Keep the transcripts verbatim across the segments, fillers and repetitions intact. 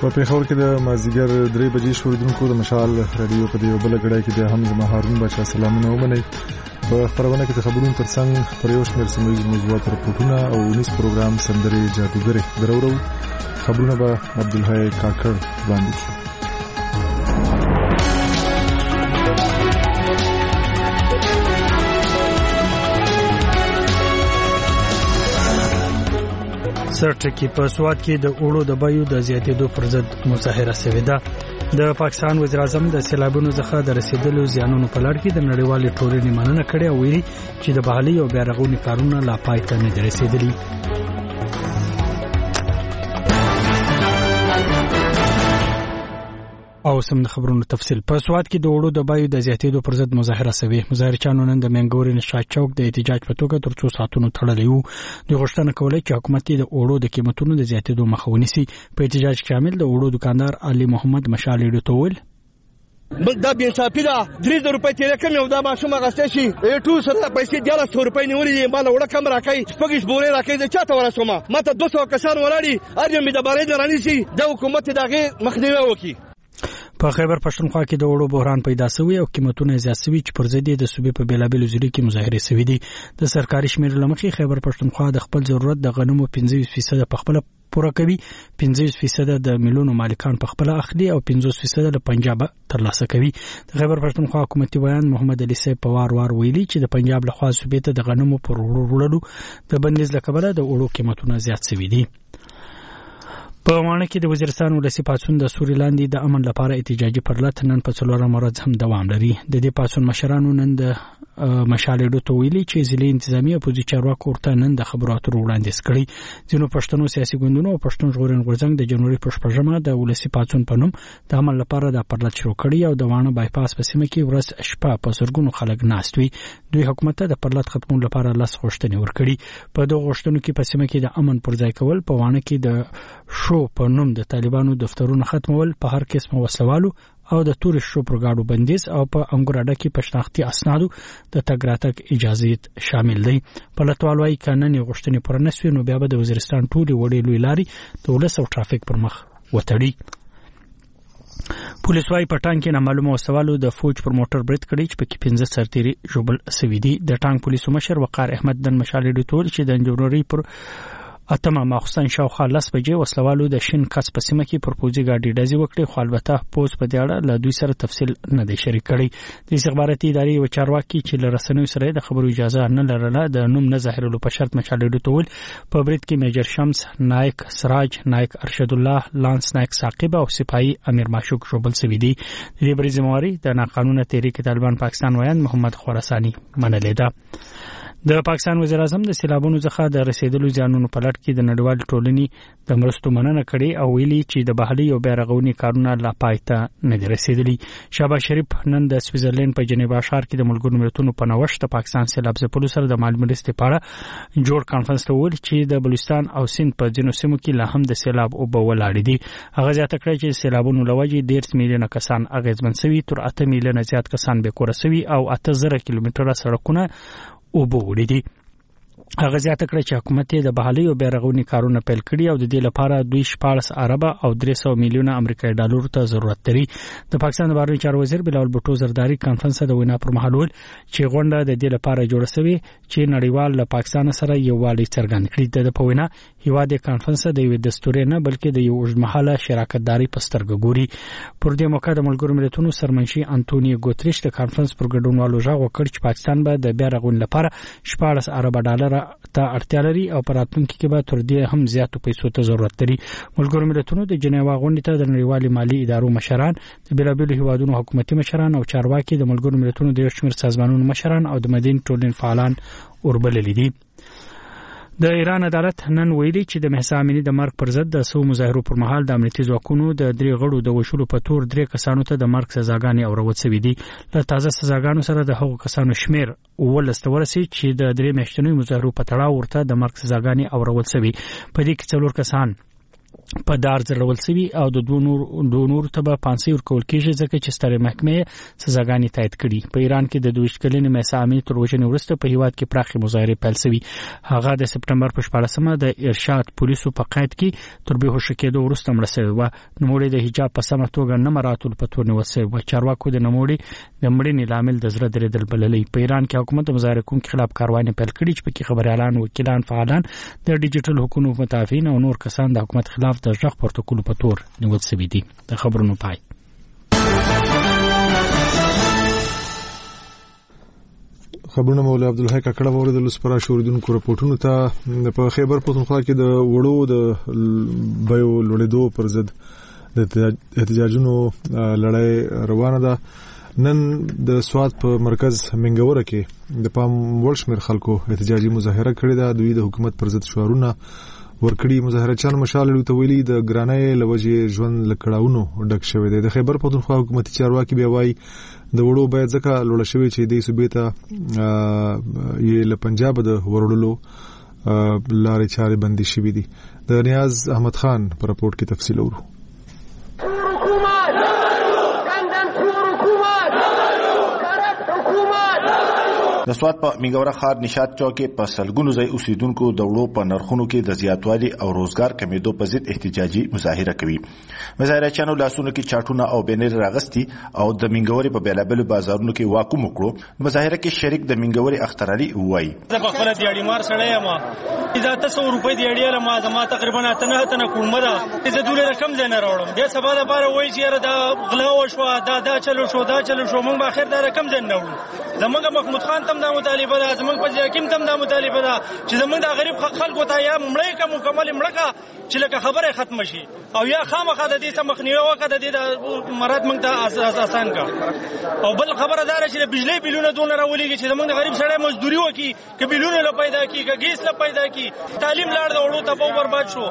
په پیښور کې د مازیګر درې بجې شوریدونکو د مشال رادیو په دیو بل غړای کې د حمزه مهارون بچا سلامونه ومني. په خبرونه کې د خبرونو ترڅنګ پر یو شمېر سیمه موضوعات راپورټونه او ونیس پروګرام سندري جادوګر درورو خبرونه به عبدالحی کاکړ وړاندې کړي. سرټکی په سواد کې د اوړو د بیو د زیاتېدو پر ضد مظاهره شوې ده. د پاکستان وزیر اعظم د سیلابونو څخه د رسیدلو زیانونو په لړ کې د نړیوالې ټولنې مننه کړې او ویلي چې د بحالي او بیا رغونې کارونه لا پای ته نه دي رسیدلي. او سم د خبرونو تفصیل. په سواد کې د وړو د بیو د زیاتېدو پر ضد مظاهره شوې. مظاهرچیانو نن د منګوري نشا چوک د احتجاج په توګه تر څو ساعتونو تړلی وو. دوی غوښتنه کوله چې حکومت د وړو د قیمتونو د زیاتېدو مخه ونیسي. په احتجاج کې شامل د وړو دکاندار علي محمد مشال ډوتول دا بیا صافي ده درې زره روپۍ تیرې کم یو دا ماشوم غسته شي ټول سره پیسې دیاله sto روپۍ نیولې مال وړه کم راکای شپږ بورې راکای د چاته ورسومه ماته دوه سوه کسان ولاړي ارجن می د بارې درانی سي د حکومت دغه مخنیوي وکي. په خیبر پښتونخوا کې د وړو بحران پیدا شوی او قیمتونه زیات شوي چې پر ضد د صوبې په بیلابیلو ضلعو کې مظاهره شوې دي. د سرکاري شمېر لمخې خیبر پښتونخوا د خپل ضرورت د غنمو پنځه فیصد په خپل پوره کوي، پنځه فیصد د ملونو مالکان په خپل اخلي او پنځه فیصد له پنجاب ترلاسه کوي. د خیبر پښتونخوا حکومتي بیان محمد علي صاحب په وار وار ویلي چې د پنجاب له خوا صوبې ته د غنمو پر وړلو د بندیز لکبله د وړو قیمتونه زیات شوي دي. په وانه کې د وزیرستان ولسی پاتون د سوري لاندې د امن لپاره احتجاجي پرلط نن په څلورم ورځ هم دوام لري. د دې پاتون مشرانو نن د مشالې ډو تویلي چې ضلعي انتظامی اپوزي چارواکو ورته نن د خبرو اترو وړاندیز کړي. ځینو پښتنو سیاسي ګوندونو او پښتون ژغورنې غورځنګ د جنوري په شپږمه د ولسی پاتون په نوم د امن لپاره د پرلط شروع کړي او د وانه بایپاس په سیمه کې ورځ شپه په زرګونو خلک ناست وي. دوی حکومت ته د پرلط ختمولو لپاره لاس غوښتنې ورکړي. په دغه غوښتنو کې په سیمه کې د امن پر ځای کول، په وانه کې د شو په نوم د طالبانو دفترونه ختمول، په هر قسم وسلوالو او د تورست شو پرګاډو بندیز او په انګور اډه کې په شناختي اسنادو د تګ راتګ اجازه شامل دي. په لټوال وايي قانوني غوښتنې پر نسوي نو بیا به د وزیرستان ټولې وړې لوی لارې د ولس او ټرافیک پر مخ وتړي. پولیس وايي په ټانک کې نامعلومه وسوالو د فوج پر موټر برید کړی چې پکې پنځه سرتیري ژوبل شوي دي. د ټانک پولیسو مشر وقار احمد دن مشال ډیټول چې د جنوري پر اتمه ماخصن شاوخوا لس بجې وسلوالو د شین کس په سیمه کې پر پوځي ګاډي ډزې وکړې، خو البته پوز په دې اړه له دوی سره تفصیل نه دی شریک کړی. د استخباراتي ادارې یو چارواکي چې له رسنیو سره د خبرو اجازه نه لرله د نوم نه ظاهرولو په شرط مشال ډوتول په برید کې میجر شمس نایک سراج نایک ارشد الله لانس نایک ثاقب او سپاهي امیر ماشوق ژوبل شوي دي. د دې برید ذمہواري د ناقانونه تحریک طالبان پاکستان ویان محمد خراساني منلې ده. د پاکستان وزیر اعظم د سیلابونو څخه د رسیدلو زیانونو په لړ کې د نړیوال ټولنې د مرستو مننه کړې او ویلي چې د بحالي او بیا رغونې کارونه لا پای ته نه دي رسیدلي. شهباز شریف نن د سویټزرلند په جنیوا ښار کې د ملګرو ملتونو په نوښت د پاکستان سیلاب ځپلو سره د مالي مرستې په اړه جوړ کانفرنس ته وویل چې د بلوچستان او سند په ځینو سیمو کې لا هم د سیلاب اوبه ولاړې دي. هغه زیاته کړې چې سیلابونو له وجې ډېر میلیونه کسان اغېزمن شوي، تر اته میلیونه زیات کسان بې کوره شوي او اته زره کیلومتره سړکونه اوبه وړي دي. هغه زیاته کړه چې حکومت یې د بحالي او بیا رغونې کارونه پیل کړي او د دې لپاره دوی شپاړس اربه او درې سوه میلیونه امریکایي ډالرو ته ضرورت لري. د پاکستان د بهرنیو چارو وزیر بلاول بوټو زرداری کانفرنس د وینا پر مهال ویل چې غونډه د دې لپاره جوړه شوې چې نړیوال له پاکستان سره یووالی څرګند کړي. د په وینا هیواد کانفرنس د یو دستوري نه بلکې د یو اوږدمهاله شراکتداري په سترګه ګوري. پر دې موقع د ملګرو ملتونو سرمنشي انټونیو ګوتریش د کانفرنس پر ګډونوالو ژغ وکړ چې پاکستان به د بیا رغونې لپاره شپاړس اربه ډالر ته اړتیا لري او په راتلونکي کې به تر دې هم زیاتو پیسو ته ضرورت لري. ملګرو ملتونو د جنیوا غونډې ته د نړیوالې مالي ادارو مشران، د بیلابیلو هیوادونو حکومتي مشران او چارواکي، د ملګرو ملتونو د یو شمېر سازمانونو مشران او د مدني ټولنې فعالان وربللي دي. د ایران عدالت نن ویلي چې د مهسا امینی د مرګ پر ضد د سو مظاهرو پر مهال د امنیتي ځواکونو د درې غړو د وشلو په تور درې کسانو ته د مرګ سزاګانې اورول شوې دي. له تازه سزاګانو سره د هغو کسانو شمیر اوولس ته ورسېد چې د درې میاشتنیو مظاهرو په تړاو ورته د مرګ سزاګانې اورول شوې. په دې کې څلور کسان په دار ځړول شوی او د دوه نور دوه نور ته به پانسي ورکول کېږي ځکه چې ستره محکمې سزاګانې تایید کړي. په ایران کې د دوه کلنې مهسا امینی تر وژنې وروسته په هیواد کې پراخې مظاهرې پیل شوې. هغه د سپټمبر په شپاړسمه د ارشاد پولیسو په قید کې تر به هوښ کېدو وروسته مړه شوې و. نوموړی د حجاب په سمه توګه نه مراعاتولو په تور نیول شوی و. چارواکو د نوموړي د مړینې لامل د زړه درېدل بللی. په ایران کې حکومت د مظاهره کوونکو خلاف کاروانې پیل کړې چې پکې خبريالان، وکیلان، فعالان، د ډیجیټل حقوقو متافین او نور کسان د حکومت خلاف د ځخ پروتوکول په تور نیول شوی دي. د خبرونو پای. خبرونه مولا عبدالحی ککړه وریدل سپرا شوریدونکو رپورټونو ته. په خیبر پختونخوا کې د وړو د بیو لوړېدو پر ضد د احتجاجونو لړۍ روانه ده. نن د سواد په مرکز منګوره کې د پام وړ شمېر خلکو احتجاجي مظاهره کړې ده. دوی د حکومت پر ضد شعارونه ورکړي. مظاهرچیان مشال لوتویلی د ګرانۍ لوجې ژوند لکړاونو ډک شوی دی. د خیبر پختونخوا حکومتي چارواکي بیا وایي د وړو باید ځکه لوړ شوی چې د صوبې ته یې له پنجاب د ورولو لارې چارې بندي شوې دي. د نیاز احمد خان په راپورټ کې تفصیل اورو. د سواد په میګوره خار نشاط چوک په سلګونو ځای اوسیدونکو د وړو په نرخونو کې د زیاتوالي او روزګار کمیدو په ضد احتجاجي مظاهره کوي. مظاهرچیانو لاسونو کې چاټونه او بنر راغستي او د منګوري په بیلابل بازارونو کې واکو مکړو. مظاهره کې شریک د منګوري اختر علي وایي زه په خپل دیاړي مار سړی یم. اذا تاسو روپۍ دیاړي له ما زما تقریبا اتنه اتنه کومه ده. اذا دوله رقم زنه راوړم د سبا د بار وایي چې دا غلا وشو دا دا چلو شو دا چلو شو مونږ به اخر دا رقم زنه راوړو. زمونږ محمود خان تم دا مطالبه ده، زمونږ په حکیم تم دا مطالبه ده چې زمونږ د غریب خلکو ته یا مړی کا مکمل مړکا چې لکه خبره ختم شي او یا خامخا د دې سم مخنیوي وکړه د دې مراد موږ ته آسان کا. او بل خبره دار چې د بجلی بیلونه دون راولېږي چې زمونږ د غریب سړی مزدوري وکي ک بیلونه له پیدا کی ک ګیس له پیدا کی تعلیم لاړ د وړو ته په برباد شو.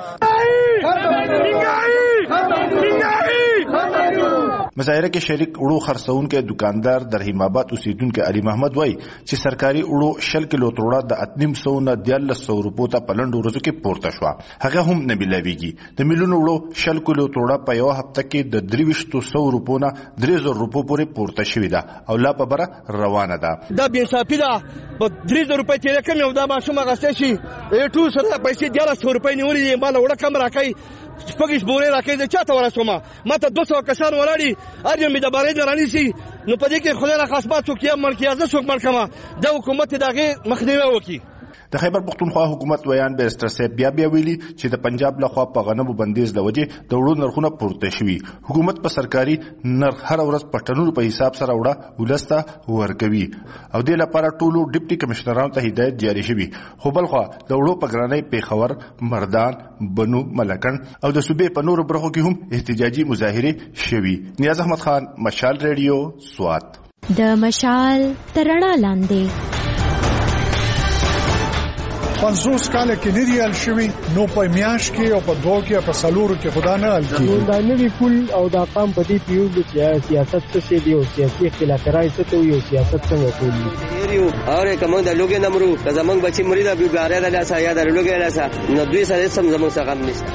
مظاهره کې شریک وړو خرڅونکو دکاندار د رحیم آباد اوسیدونکو علي محمد وای چې سرکاري وړو شل کیلو تروړه د اتنیم سو نه دیارلس سو روپو ته پلند ورځو کې پورته شو. هغه هم نه ملاويږي. د میلیونو وړو شل کیلو تروړه په یو هفته کې د درويشتو سو روپو نه درې زره روپو پورې پورته شوې ده او لا په بره روانه ده. دا بې انصافي ده. په درې زره روپۍ تیرې کم یو دا ماشوم اغستی شي ټول سره پیسې دیارلس سو روپۍ نیولې دي. ماله وړه کم راکوي شپږ بورې راکوي. زه چاته ورسومه؟ ما ته دوه سوه کسان ولاړي هر یو مې د بارۍ نه رانیسي. نو په دې کې خدای راخلاص ما څوک یا مړ کړي زه څوک مړ کړم. دا حکومت د هغې مخنیوی وکړي. د خیبر پختونخوا حکومت ویان بیرستر صاحب بیا بیا ویلي چې د پنجاب لخوا په غنمو بندیز د وجې د وړو نرخونه پورته شوي. حکومت په سرکاري نرخ هر ورځ په ټنونو په حساب سره وړه ولسته ورکوي او دې لپاره ټولو ډیپټي کمشنرانو ته هدایت جاری شوي. خو بلخوا د وړو په ګرانۍ پیښور، مردان، بنو، ملکن او د صوبې په نورو برخو کې هم احتجاجي مظاهرې شوي. نیاز احمد خان، مشال ریډیو، سوات. د مشال ترڼا لاندې پنځوس کاله کې نه دی حل شوی، نو په میاش کې او په دوه کې په سلورو کې خدا نه حل کیږي. دا نوی پول او دا قام په دې پیو چې سیاست څه دی او سیاسي اختلافات څه ته یو سیاست څنګه کوي یو اوره کوم د لوګي نمرو زمنګ بچی مرید ابي ګاره د لاسه یا د لوګي لاسه نو دوی سره سم زمنګ څنګه غم نشته.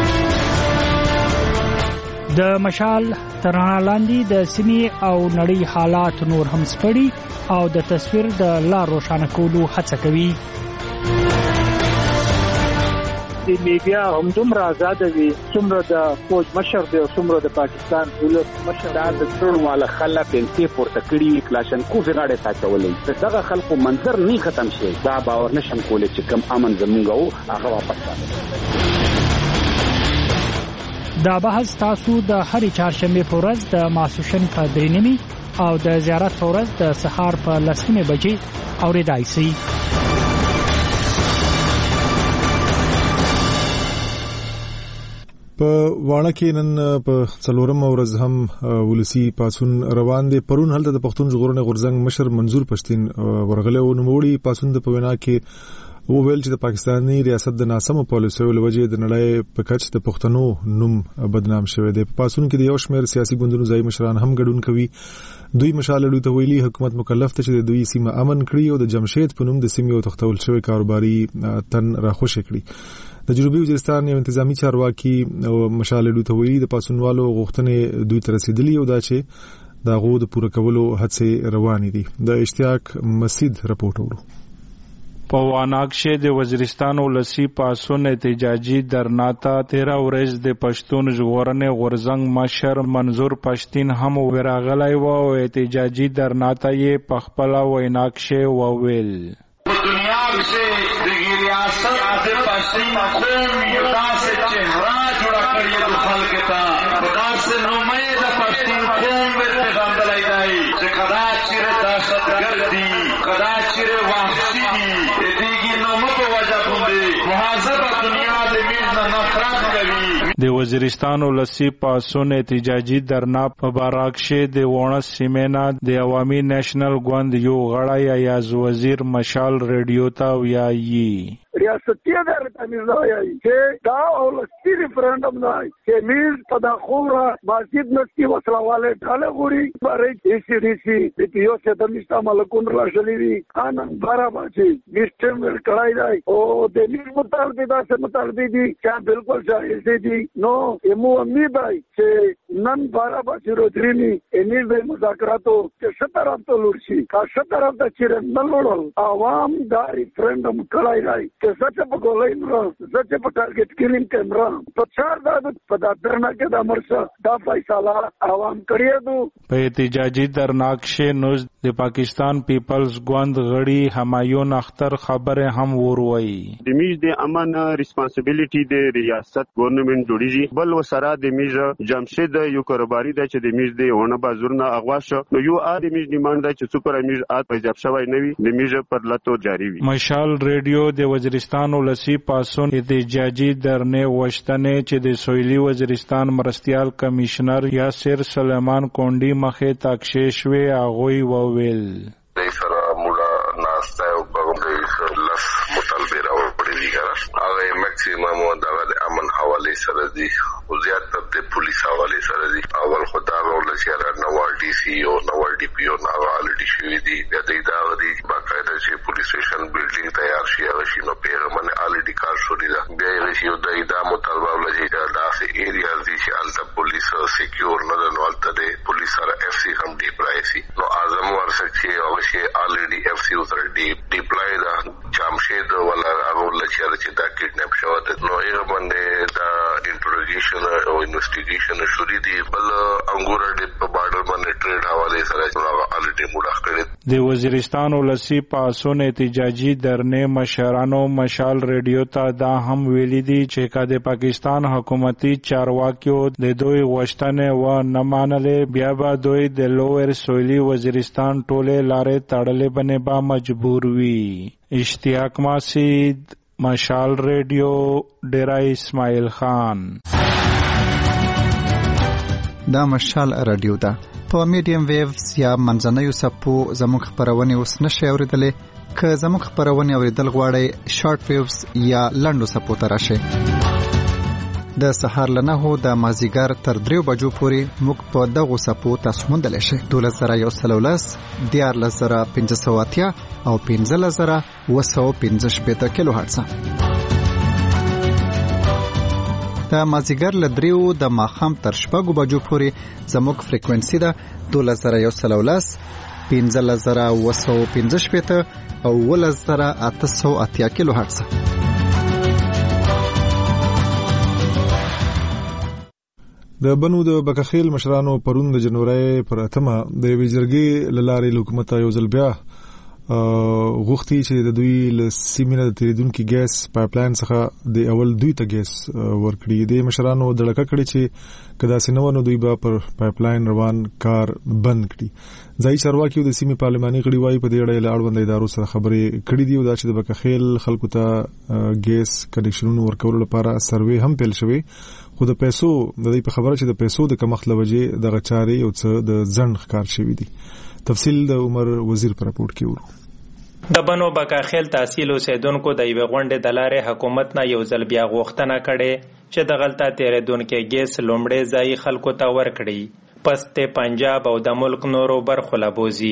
د مشال ترڼا لاندې د سیمې او نړۍ حالات نور هم سپړي او د تصویر د لار روښانه کولو هڅه کوي. د میډیا هم دومره آزاد وي څومره د فوج مشر دی او څومره د پاکستان دولت مشر د ټول والا خلک انتې پورته کړي کلاشن کو غاړه ساتولې. دغه خلکو منظر نه ختم شي. دا باور نشم کولای چې کم امن زمونږ او هغه واپس راځي. دا بحث تاسو د هرې چهارشنبه په ورځ د ماسوشن په درې نیمې او د زیارت په ورځ د سهار په لس نیمې بجې اورېدای شئ. په واڼه کې نن په څلورم ورځ هم ولسی پاسون روان دي. پرون هلته د پښتون ژغورنې غورځنګ مشر منظور پښتين ورغله او نوموړي پاسون د پوینا کې و ویل چې د پاکستاني ریاست د ناسمو پالیسیو لوجې د نړۍ په کچ د پښتنو نوم بدنام شوی دی. په پاسون کې د یو شمېر سیاسي ګوندونو ځای مشران هم ګډون کوي. دوی مشال لوي ته ویلي حکومت مکلف ته چې د دوی سیمه امن کړي او د جمشید په نوم د سیمې او تختول شوی کاروباري تن راخوشي کړي. د جنوبي وزیرستان یو انتظامی چارواکي مشال رېډیو ته ویلي د پاسونوالو غوښتنې دوی ته رسیدلي او دا چې د هغو د پوره کولو هڅې روانې دي. د اشتیاق مسید رپورټ ورو. په واناکشه د وزیرستان ولسی پاسون احتجاجي درنا ته تیرا ورځ د پښتون ژغورنې غورزنګ مشر منظور پښتين هم وراغلی و او احتجاجي درنا ته یې پخپلا ویناکشه وویل. دنیا سے ریاست د پښتون قوم یو داسې چهره جوړه کړې د خلک ته خدا سے نومې د پښتون قوم ورته غندلای دی چې کدا چیرې دهشتګرد دي کدا چیرې وحشي دي د وزیرستان ولسی پاسون احتجاجي درنا په باراکشه د ونس سیمینا د عوامي نېشنل ګوند یو غړی ایاز وزیر مشال رېډیو ته ویایي ریاستي ادارې میز نه وایي چې دا ولسی ریفرندم نه وایي چې میز په دا خوره مسجد نستی وسلواله ټاله غوري بارې سی ډي سی د پیو چې د مشتا ملکون راشلې وي ان بارا باچی میسټم ور کړای دی او د میز مطالبه دا څه مطالبه دي چې بالکل ځای دي نو یمو امیدای چې نن بارا باچی روترینی انیل د مذاکراتو چې شطرف ته لورشي کا شطرف ته چې نن لورل عوام دا ریفرندم کړای دی چې سچ په ګولای نو سچ په ټارګټ کلین کیمرا په چار دا په درنا کې د مرسه دا فیصله عوام کړی دو. په احتجاجي درناکشه نوز د پاکستان پیپلز ګوند غړي همایون اختر خبره هم وروي. د میز د امن ریسپانسیبিলিټي د ریاست ګورنمنت جوړیږي بل وسره د میز جمشید یو کاروباري د چې د میز د ونه بازورنا اغوا شو نو یو ا د میز ډیماند د چې سپر میز ا پنجاب شوی نوي د میز پر لاتو جاری وي. مشال رېډیو د وزیرستان ولسی پاسون احتجاجي درنې وشتنې چې د سویلي وزیرستان مرستيال کمشنر یاسر سلیمان کونډي مخه تاکشې شوی اغوي وویل. هغه میکسیمم دغه د امن حواله سره دي او زیاتره د پولیس حواله سره دي. اول خدای ول چې نوال ډي سي او نوال ډي پی او نوال ډي شي دي د دې دا دي باقاعده چې پولیس سټیشن بلډینګ تیار شي هغه شي نو پیغام باندې الډي کار شوړي دا بیا یې شي د دا مطالبه ول چې دا سه ایریا دي چې الته پولیس سکیور نه نو الته د پولیس سره اف سي هم ډي پلای سي نو اعظم ورسره چې هغه شي الډي اف سی سره ډي ډي پلای دا جامشید ولا هغه ول چې دا کډناپ شو د نو یې باندې دا انټروګیشن او انویسټیګیشن شوري دی بل انګور د په بارډر باندې ټریډ حواله سره هغه الټی موډ کړی. د وزیرستان ولسی پاسون احتجاجي درنې مشرانو مشال رېډیو ته دا هم ویلي دي چې کا د پاکستان حکومتي چارواکیو د دوی غوښتنې و نه منلې بیا به دوی د لوور سویلي وزیرستان ټوله لارې تړلې بنې با مجبور وي. اشتیاق مسید مشال رېډیو ډیرا اسماعیل خان. دا مشال رادیو ده په میډیم ویوز یا منځنیو سپو زموږ خبرونه اوس نشي اوریدلې که زموږ خبرونه اوریدل غواړئ شارټ ویوز یا لنډو سپو ته راشئ. د سهار لنه هو د مازیګر تر دریو بجو پورې موږ په دغو سپو تاسو موندلی شئ. دولس زره یو سل ولس دیارلس زره پنځه سوه اتیا او پنځلس زره اوه سوه پنځه شپېته کیلو هرټزه. د مازیګر له دریو د ماښام تر شپږو بجو پورې زموږ فریکوینسي ده دولس زره یو سل ولس پنځلس زره اوه سوه پنځه شپېته او اوولس زره اته سوه اتیا کیلو هرټزه. د بنو د بکخیل مشرانو پرون د جنوري پر اتمه د ویجرګي لارې حکومت یو ځل بیا غوښتي چې د دوی له سیمینه د تیریدونکو ګیس پایپلاین څخه د اول دوی ته ګیس ورکړي. د مشرانو دړکه کړي چې کدا سينونو دوی به پر پایپلاین روان کار بند کړي. ځای چارواکي د سیمې پارلماني غړي وايي په دې اړه له اړوند ادارو سره خبرې کړې دي او دا چې د بکخیل خلکو ته ګیس کنیکشنونو ورکولو لپاره سروې هم پیل شوی خو د پیسو د دې په خبره چې د پیسو د کمښت لوجه د غچاري او څه د ځند ښکار شوی دي. تفصیل د عمر وزیر پر راپورټ کې ورو. د بنو بکاخیل تحصیل اوسیدونکو د یوې غونډې د لارې حکومت نه یو ځل بیا غوښتنه کړې چې د غلطه تیریدونکو ګیس لومړی ځای خلکو ته ورکړي پس ته پنجاب او د ملک نورو برخو لا بوزي.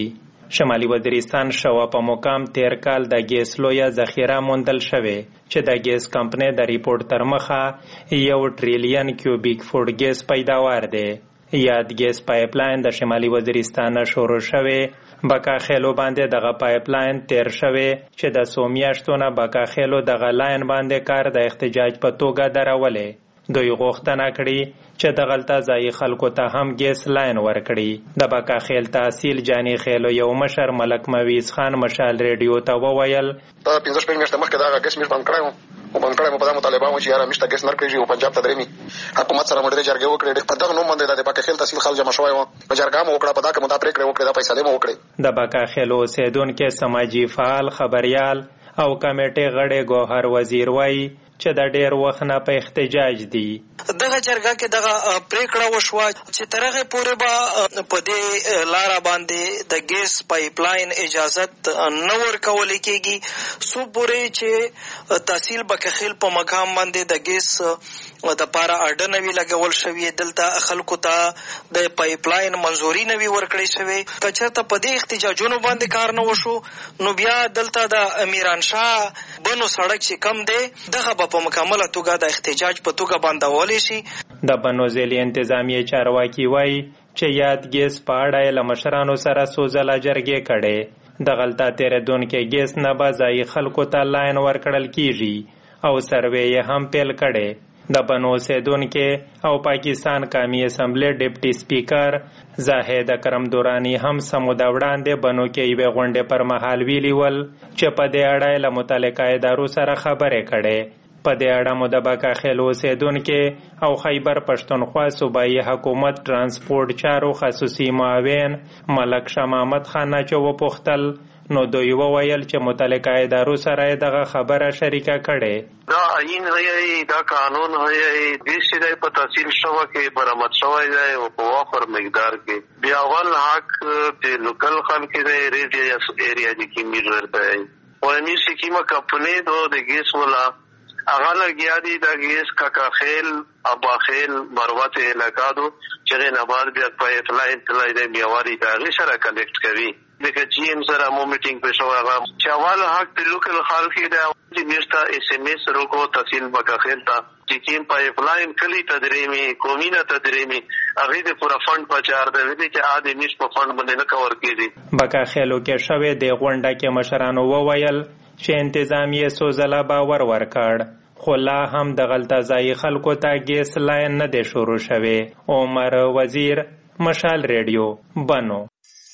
شمالي وزیرستان شوا په مقام تیر کال د ګیس لویه ذخیره موندل شوې چې د ګیس کمپنۍ د ریپورت تر مخه یو ټریلیون کیوبیک فوټ ګیس پیداوار دی. یاد ګیس پایپ لاین د شمالي وزیرستان شروع شوې بکا خیلو باندې دغه پایپ لاین تیر شوې چې د څو میاشتو نه بکا خیلو دغه لاین باندې کار د احتجاج په توګه درولې. دوی غوښتنه کړې چې دغلته ځایي خلکو ته هم ګیس لاین ورکړي. د بکا خیل تحصیل جاني خیلو یو مشر ملک مویز خان مشال ریډیو ته وویل دا پنځه شپږ میاشتې مخکې دغه ګیس مېش بند کړی وم او بند کړی مو په دا مطالبه وه چې یاره موږ ته ګیس نه ورکړېږي او پنجاب ته درېمي حکومت سره مو ډېرې جرګې وکړې. په دغه نوم باندې د بکا خیل تحصیل خلک جمع شوی وه په جرګه مو وکړه په دا کې مو دا پرېکړې وکړې دا فیصلې مو وکړې. د بکا خیل اوسېدونکي سماجي فعال خبریال او کمیټې غړی ګوهر وزیر وایي چې د ډېر وخت نه په احتجاج دي. دغه جرګه کې دغه پریکړه وشوه چې تر هغې پورې به په دې لاره باندې د ګیس پایپ لاین اجازت نه ورکولی کېږي څو پورې چې تحصیل بکخیل په مقام باندې د ګیس دپاره اډه نه وي لګول شوي، دلته خلکو ته د پایپ لاین منظوري نه وي ورکړی شوی. که چېرته په دې احتجاجونو باندې کار نه وشو نو بیا دلته د امیرانشاه بنو سړک چې کم دی دغه به په مکمله توګه د احتجاج په توګه بندولی شي. د بنو ضلع انتظامیې چارواکي وایي چې یاد ګیس په اړه یې له مشرانو سره څو ځله جرګې کړې. دغلته تېرېدونکي ګیس نه به ځایي خلکو ته لاین ورکړل کیږي او سروې یې هم پیل کړې. د بنو اوسېدونکي او پاکستان قومي اسمبلۍ ډیپټي سپیکر زاهد اکرم دوراني هم سموده وړاندې بنو کې یوې غونډې پر مهال ویلي ول چې په دې اړه یې له متعلقه ادارو سره خبرې کړې. په دې اړه مو د بکا خیل اوسېدونکي او خیبر پښتونخوا صوبایي حکومت ترانسپورټ چارو خصوصي معاون ملک شاه محمد خان نه چې وپوښتل نو دوی وویل چې متعلقه ادارو سره یې دغه خبره شریکه کړې. دا آئین هی دا قانون هی ګیس چې دی په تحصیل شوه کې برآمد شوی دی او په وافر مقدار کې بیا اول حق د لوکل خلک دی ریډ ایریا د کې میر ورته دی او امیر سکیمه کمپنۍ دو د ګیس ولا هغه لګیا دي د ګیس کاکا خیل ابا خیل مروت علاقه دو چې نه بعد بیا پایپ لاین تلای دی میواري د هغې سره کنیکټ کوي. لکه جی ایم سره مو میټینګ پې شوی هغه چې اول حق د لوکل خلک دی چې موږ ته ایس ایم ایس روکو تحصیل بکا خیل ته چې کوم پایپ لاین کلي ته درېمي قومي نه ته درېمي هغې د پوره فنډ په چار دی دی چې ا د میش په فنډ باندې نه کور کېږي. بکا خیلو کې شوې د غونډه کې مشرانو وویل چې انتظامیې څو ځله باور ورکړ خو لا هم دغلته ځایي خلکو ته ګیس لاین نه دی شروع شوی. عمر وزیر مشال ریډیو بنو.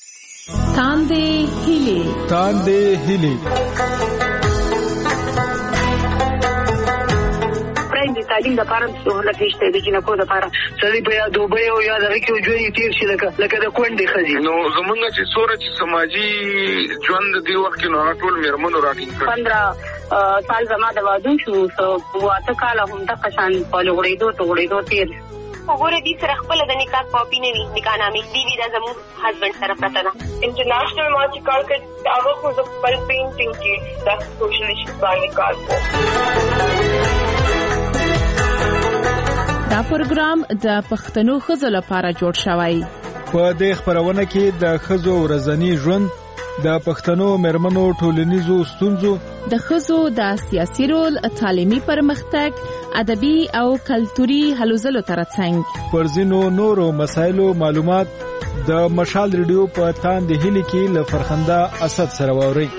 تاندې هیلې تاندې هیلې د تعلیم لپاره سهولت نشته د جنکو لپاره سړی په یا دوبۍ او یا دغه کې ژوند تیر شي لکه لکه د کونډې ښځې نو زمونږ چې څومره چې سماجي ژوند دې وخت کې نو ټول مېرمنو راټینګ کړ. پندره کال زما د واده شو واته کاله همدغه شان په لوړېدو ته غوړېدو تېر وګوره دې سره خپله د نکاح کاپي نه وي نکاح نامې دې وي دا زموږ هسبنډ سره پرته ده. انټرنیشنل ما چې کار کړ هغه خو زه خپل پینټینګ کې دا سوشل ایشوز باندې کار کوم. دا پروګرام د پښتنو ښځو لپاره جوړ شوی. په دې خبرونه کې د ښځو ورځنی ژوند، د پښتنو مېرمنو ټولنیزو ستونزو، د ښځو د سیاسي رول، تعلیمي پرمختګ، ادبي او کلتوري هلو ځلو ترڅنګ پر ځینو نورو مسایلو معلومات د مشال ریډیو په تاندې هیلې کې له فرخنده اسد سره واورئ.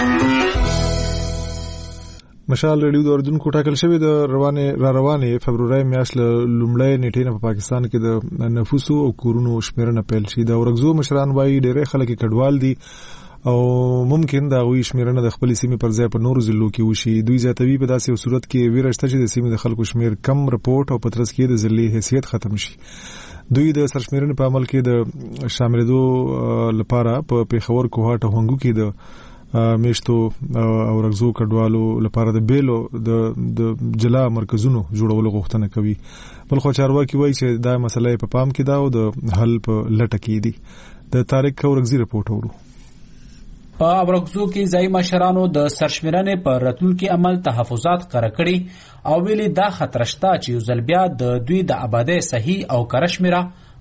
مشال ریډیو د اردوونکو ټاکل شوی د روانې را روانې فبرورۍ میاشت له لومړۍ نیټې نه په پاکستان کې د نفوسو او کورونو شمیرنه پیل شي. د ورغزو مشران وایي ډېری خلک کډوال دي او ممکن دا غوي شمیرنه د خپل سیمې پر ځای په نورو ضلعو کې وشي. دوی زیاتوي په داسې صورت کې ویره شته چې د سیمې د خلکو شمیر کم رپورټ او پترس کې د ضلعي حیثیت ختم شي. دوی د سرشمیرنې په عمل کې د شاملېدو لپاره په پیښور کوهاټ او هنګو کې د میشتو او رغزو کډوالو لپاره د بیلو د جلا مرکزونو جوړولو غوښتنه کوي. بل خو چارواکي وایي چې دا مسله په پام کې ده او د حل په لټه کې دي. د طارق اورغزي رپورټ اورو. په اورغزو کې ځای مشرانو د سرشمیرنې پر راتلونکي عمل تحفظات قرار کړي او ویلي دا خطر شته چې یو ځل بیا د دوی د آبادی صحیح او کره شمیره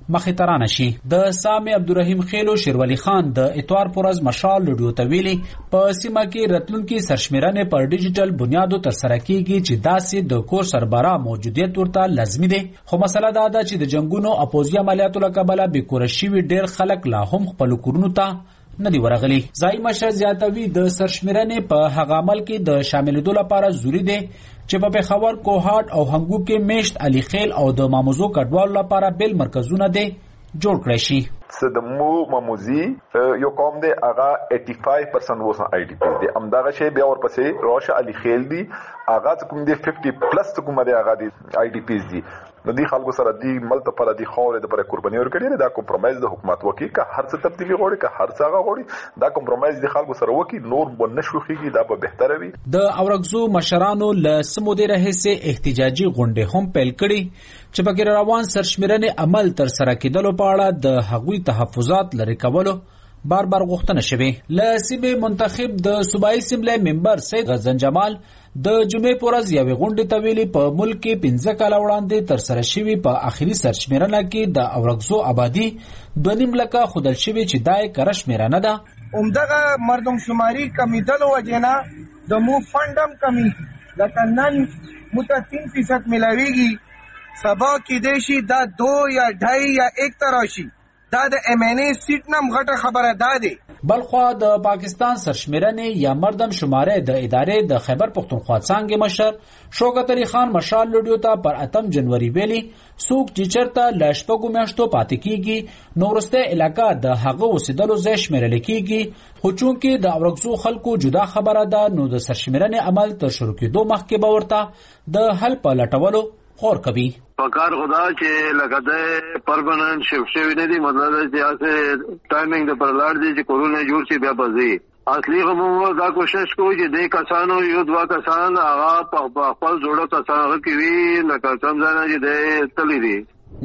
مخې ته رانشي. د سامي عبدالرحیم خیلو شیرولی خان د اتوار پورز مشال لډیو ته ویلي په سیمه کې راتلونکي سرشمیرنې پر ډیجیټل بنیادو ترسره کیږي چې داسې د کور سربرا موجودیت ورته لازمي دی. خو مسله دا ده چې د جنگونو او پوځي عملیاتو له کبله بېکوره شوي ډېر خلک لا هم خپلو کورونو ته ندی ورغلی. ځایي مشر زیاتوي د سرشمیرنې په هغه عمل کې د شاملېدو لپاره ضروري دی چې په پېښور، کوهاټ او هنګو کې میشت، علي خیل او د ماموزو کډوالو لپاره بیل مرکزونه دی جوړ کړی شي. د مو ماموزي یو قوم دی هغه پچاسی پرسنټ وسه آی ډي پی دی. امداغه شی بیا ورپسې روشه علي خیل دی هغه کوم دی پچاس پلس کوم دی هغه دی آی ډي پی دی. نو دی خلکو سره دی ملت پر دی خور د پر قرباني ورکړي دا کومپرمایز د حکومت وکي که هر څه تبدیلی غوړي که هر څه غوړي دا کومپرمایز دی خلکو سره وکي نور بنشوخيږي دا به بهتره وي. د اورګزو مشرانو له سمودي رهسه احتجاجي غونډه هم پیل کړي چې په روان سرشمیرنې عمل تر سره کېدلو په اړه د هغوی تحفظات لري کولو بار بار غوښتنه شوه. له سیمه منتخب د صوبایي اسمبلی ممبر سید غزن جمال د جمعې پورز یوې غونډې ته ویلي په ملک کې پنځه کاله وړاندې تر سره شوي په آخري سرشمیرنه کې د اورګزو آبادي دوه نیم لکه ښودل شوي چې دا یې کره شمیرنه ده. عمدغه مردم شماري کمیدلو وجې نه د مو فنډ هم کمی لکه نن موته تین فیصد میلاویږي سبا کېدای شي دا دو یا ډای یا ایک ته راشي. دا د ایم این ای سیټ نم غټه خبره ده دی. بلخوا د پاکستان سرشمیرنې یا مردم شماره د ادارې د خیبر پختونخوا څانګې مشر شوکت علي خان مشال لډیو ته پر اتم جنوري ویلي څوک چې چېرته له شپږو میاشتو پاتې کیږي نو وروستی علاقه د هغه اوسېدلو ځای شمیرل کیږي. خو چونکې د اورګزو خلکو جدا خبره ده نو د سرشمیرنې عمل تر شروع کېدو مخکې به ورته د حل په لټولو خور کوي. پکار خدا چې لکه د پرمننت شفت شوی نه دی مطلب چې اسه ټایمینګ د پرلاړ دی چې کورونه جوړ شي بیا بځي. اصلي هم دا کوشش کوي چې د کسانو یو دوا کسان هغه په خپل جوړو کسانو کې وی لکه څنګه چې د تللی دي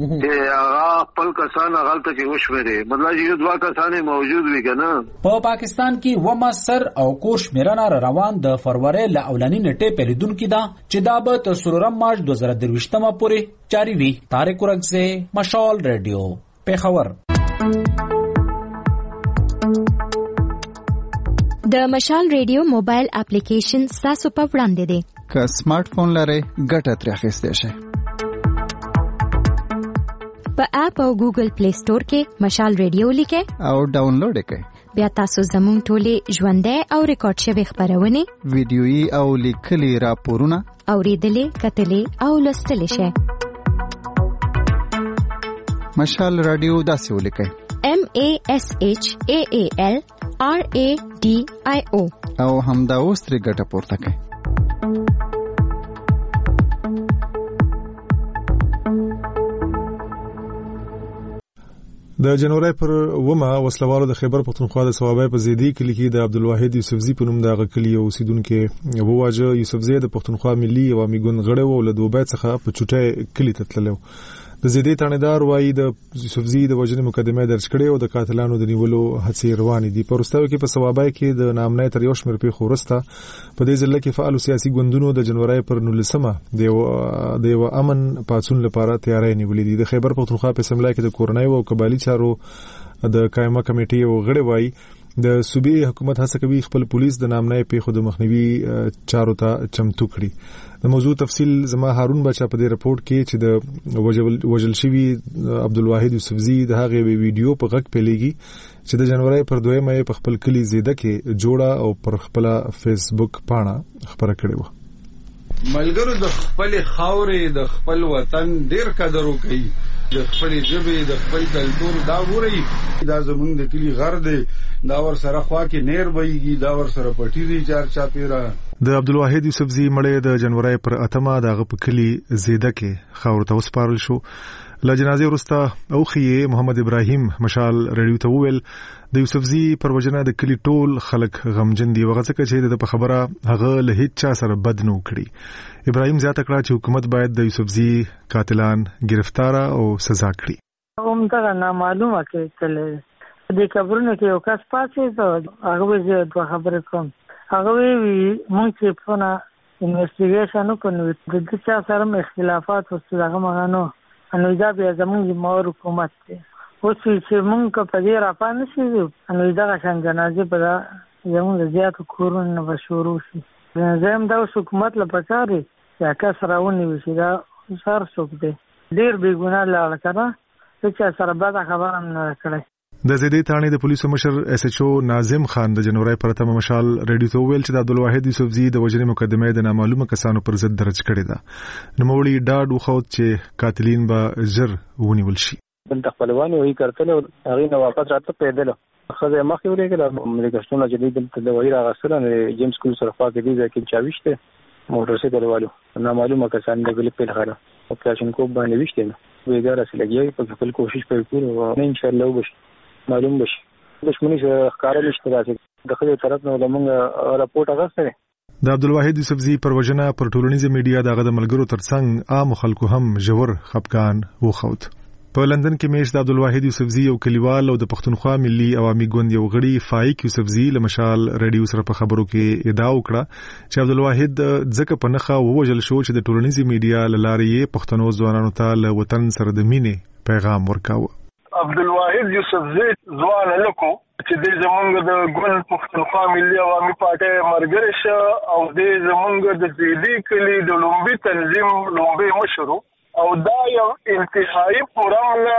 چې هغه خپل کسان هغه ته کې وشمري مطلب یو دوا کسان موجود وي کنه. په پاکستان کې ومه سر او کور شمیرنه روان د فروری ل اولنی نیټه پیلیدونکو ده چې دا به تر سلورم مارچ دوه زره درویشتمه پورې جاری وي. طارق ورکزه مشال رادیو پېښور. د مشال رادیو موبایل اپلیکیشن تاسو په وړاندې دی. که سمارټ فون لرئ ګټه ترې اخیستی شئ. په اپ او ګوګل پلی سٹور کې مشال رادیو لیکئ او ډاونلوډ کړئ. بیا تاسو زموږ ټولې ژوندۍ او ریکارډ شوي خبرونه ویډیويي او لیکلي راپورونه اوریدلې کتلې او لوستلې شئ. مشال رادیو داسې ولیکئ M A S H A A L R A D I O او همدا اوس ترې ګټه پورته کړئ. د جنوري پر ومه وسلوالو د خیبر پختونخوا د ثوابای په زیدي کلی کې د عبدالواحد یوسفزي په نوم د غکلی اوسیدونکو وواجه یوسفزي د پختونخوا ملي عوامي ګوند غړی و له دوبای څخه په چټه کلی ته تللو. د زیدي تانیدار وایي د یوسفزي د وژنې مقدمه درج کړې او د قاتلانو د نیولو هڅې روانې دي. په وروستیو کې په ثوابای کې د نامنۍ تر یو شمېر پیښو وروسته په دې ځل کې فعالو سیاسي ګوندونو د جنوري پر نولسمه د یو امن پاڅون لپاره تیاری نیولې دي. د خیبر پختونخوا په اسمبلی کې د کورنۍ او قبایلی چارو د قائمه کمیټې او غړي وایي د صوبې حکومت هڅه کوي خپل پولیس د نامنۍ پیښو د مخنیوي چارو ته چمتو کړي. د موضوع تفصیل زما هارون بچا په دې رپورت کې چې د وژل شوي عبدالواحد یوسفزي د هغې ویډیو په غږ پیلېږي چې د جنوري پر دویمه یې په خپل کلي زیده کې جوړه او پر خپل فیسبوک پاڼه خبره کړې وه. ملګرو د خپل خاورې د خپل وطن ډیر قدر وکړي، د خپل ژبې د خپل کلتور دا ووري دا زمونږ د کلی غر دی، دا ور سره خوا کې نیر بهیږي، دا ور سره پټی دی چار چاپیره. د عبدالواحد یوسفزي مړی د جنوري پر اتمه دغه په کلی زیده کې خاور ته وسپارل شو. له جنازې وروسته اوخیې محمد ابراهیم مشال رادیو ته وویل د یوسفزي پر وجنه د کلی ټول خلک غمجن دي وغه څه چې د په خبره هغه له هیڅ چا سره بد نه وکړي. ابراهیم زیاته کړه چې حکومت باید د یوسفزي قاتلان گرفتار او سزا کړي. هم دا نامعلومه کې تل د قبرونو کې یو کس پاتې ته هغه زه د خبرې کوم هغه وی مونږ چې په انویسټیګیشن وکړو د دې چا سره اختلافات وسو هغه مغانو انو دا بیا زموږ مور حکومت دی. اوس چې موږ په دې را پانه شي انو دا څنګه جنازه په زموږ زیاتو کورونه به شروع شي. زم دا حکومت له پکاري یا کس راونی وشي دا سر څوک دی ډیر بې ګناه لاړ کړه چې سره بده خبره هم نه کړی. د زیدې تاڼې د پولیسو مشر ایس ایچ او ناظم خان د جنوري پر اتمه مشال ریډیو ته ویل چې د عبدالواحد یوسفزي د وژنې مقدمه د نامعلومه کسانو پر ضد درج کړې ده. نوموړي ډاډ وښود چې قاتلین به ژر ونیول شي. دلته خپلوان وی کړتل هغه نو واپس راته پیدل خزه مخې ولېګل امریکاستونه چې دلته د وایي راغسل جیمز کول سره خوا کې دي چې چاويشته موټر سایکل والو نامعلومه کسان د بل په لخره او کلاشینکوف باندې وشته نو ویګار اصل لګي په خپل کوشش کوي او ان شاء الله وبش معلوم بشي. دښمنی سره ښکارا نشته راځي د خپل طرف نه موږ راپورټ اغسته. د عبدالواحد یوسفزي پر وژنه پر ټولنیزه میډیا دغه د ملګرو ترڅنګ عام خلکو هم ژور خپګان وخوت. په لندن کې میش د عبدالواحد یوسفزي یو کلیوال او د پښتونخوا ملي عوامي ګوند یو غړي فایق یوسفزي له مشال ریډیو سره په خبرو کې ادعا وکړه چې عبدالواحد ځکه په نخښه ووژل شو چې د ټولنیزه میډیا له لارې پښتنو ځوانانو ته له وطن سره د مینې پیغام ورکاوه. عبدالواحد یوسفزي ځوان لکو چې د زمونږ د ګوند پښتونخوا ملي عوامي پارټي مرګري شه او د زمونږ د زیدي کلی د لومبي تنظیم لومبي مشرو او دا یو انتهایی پرامنه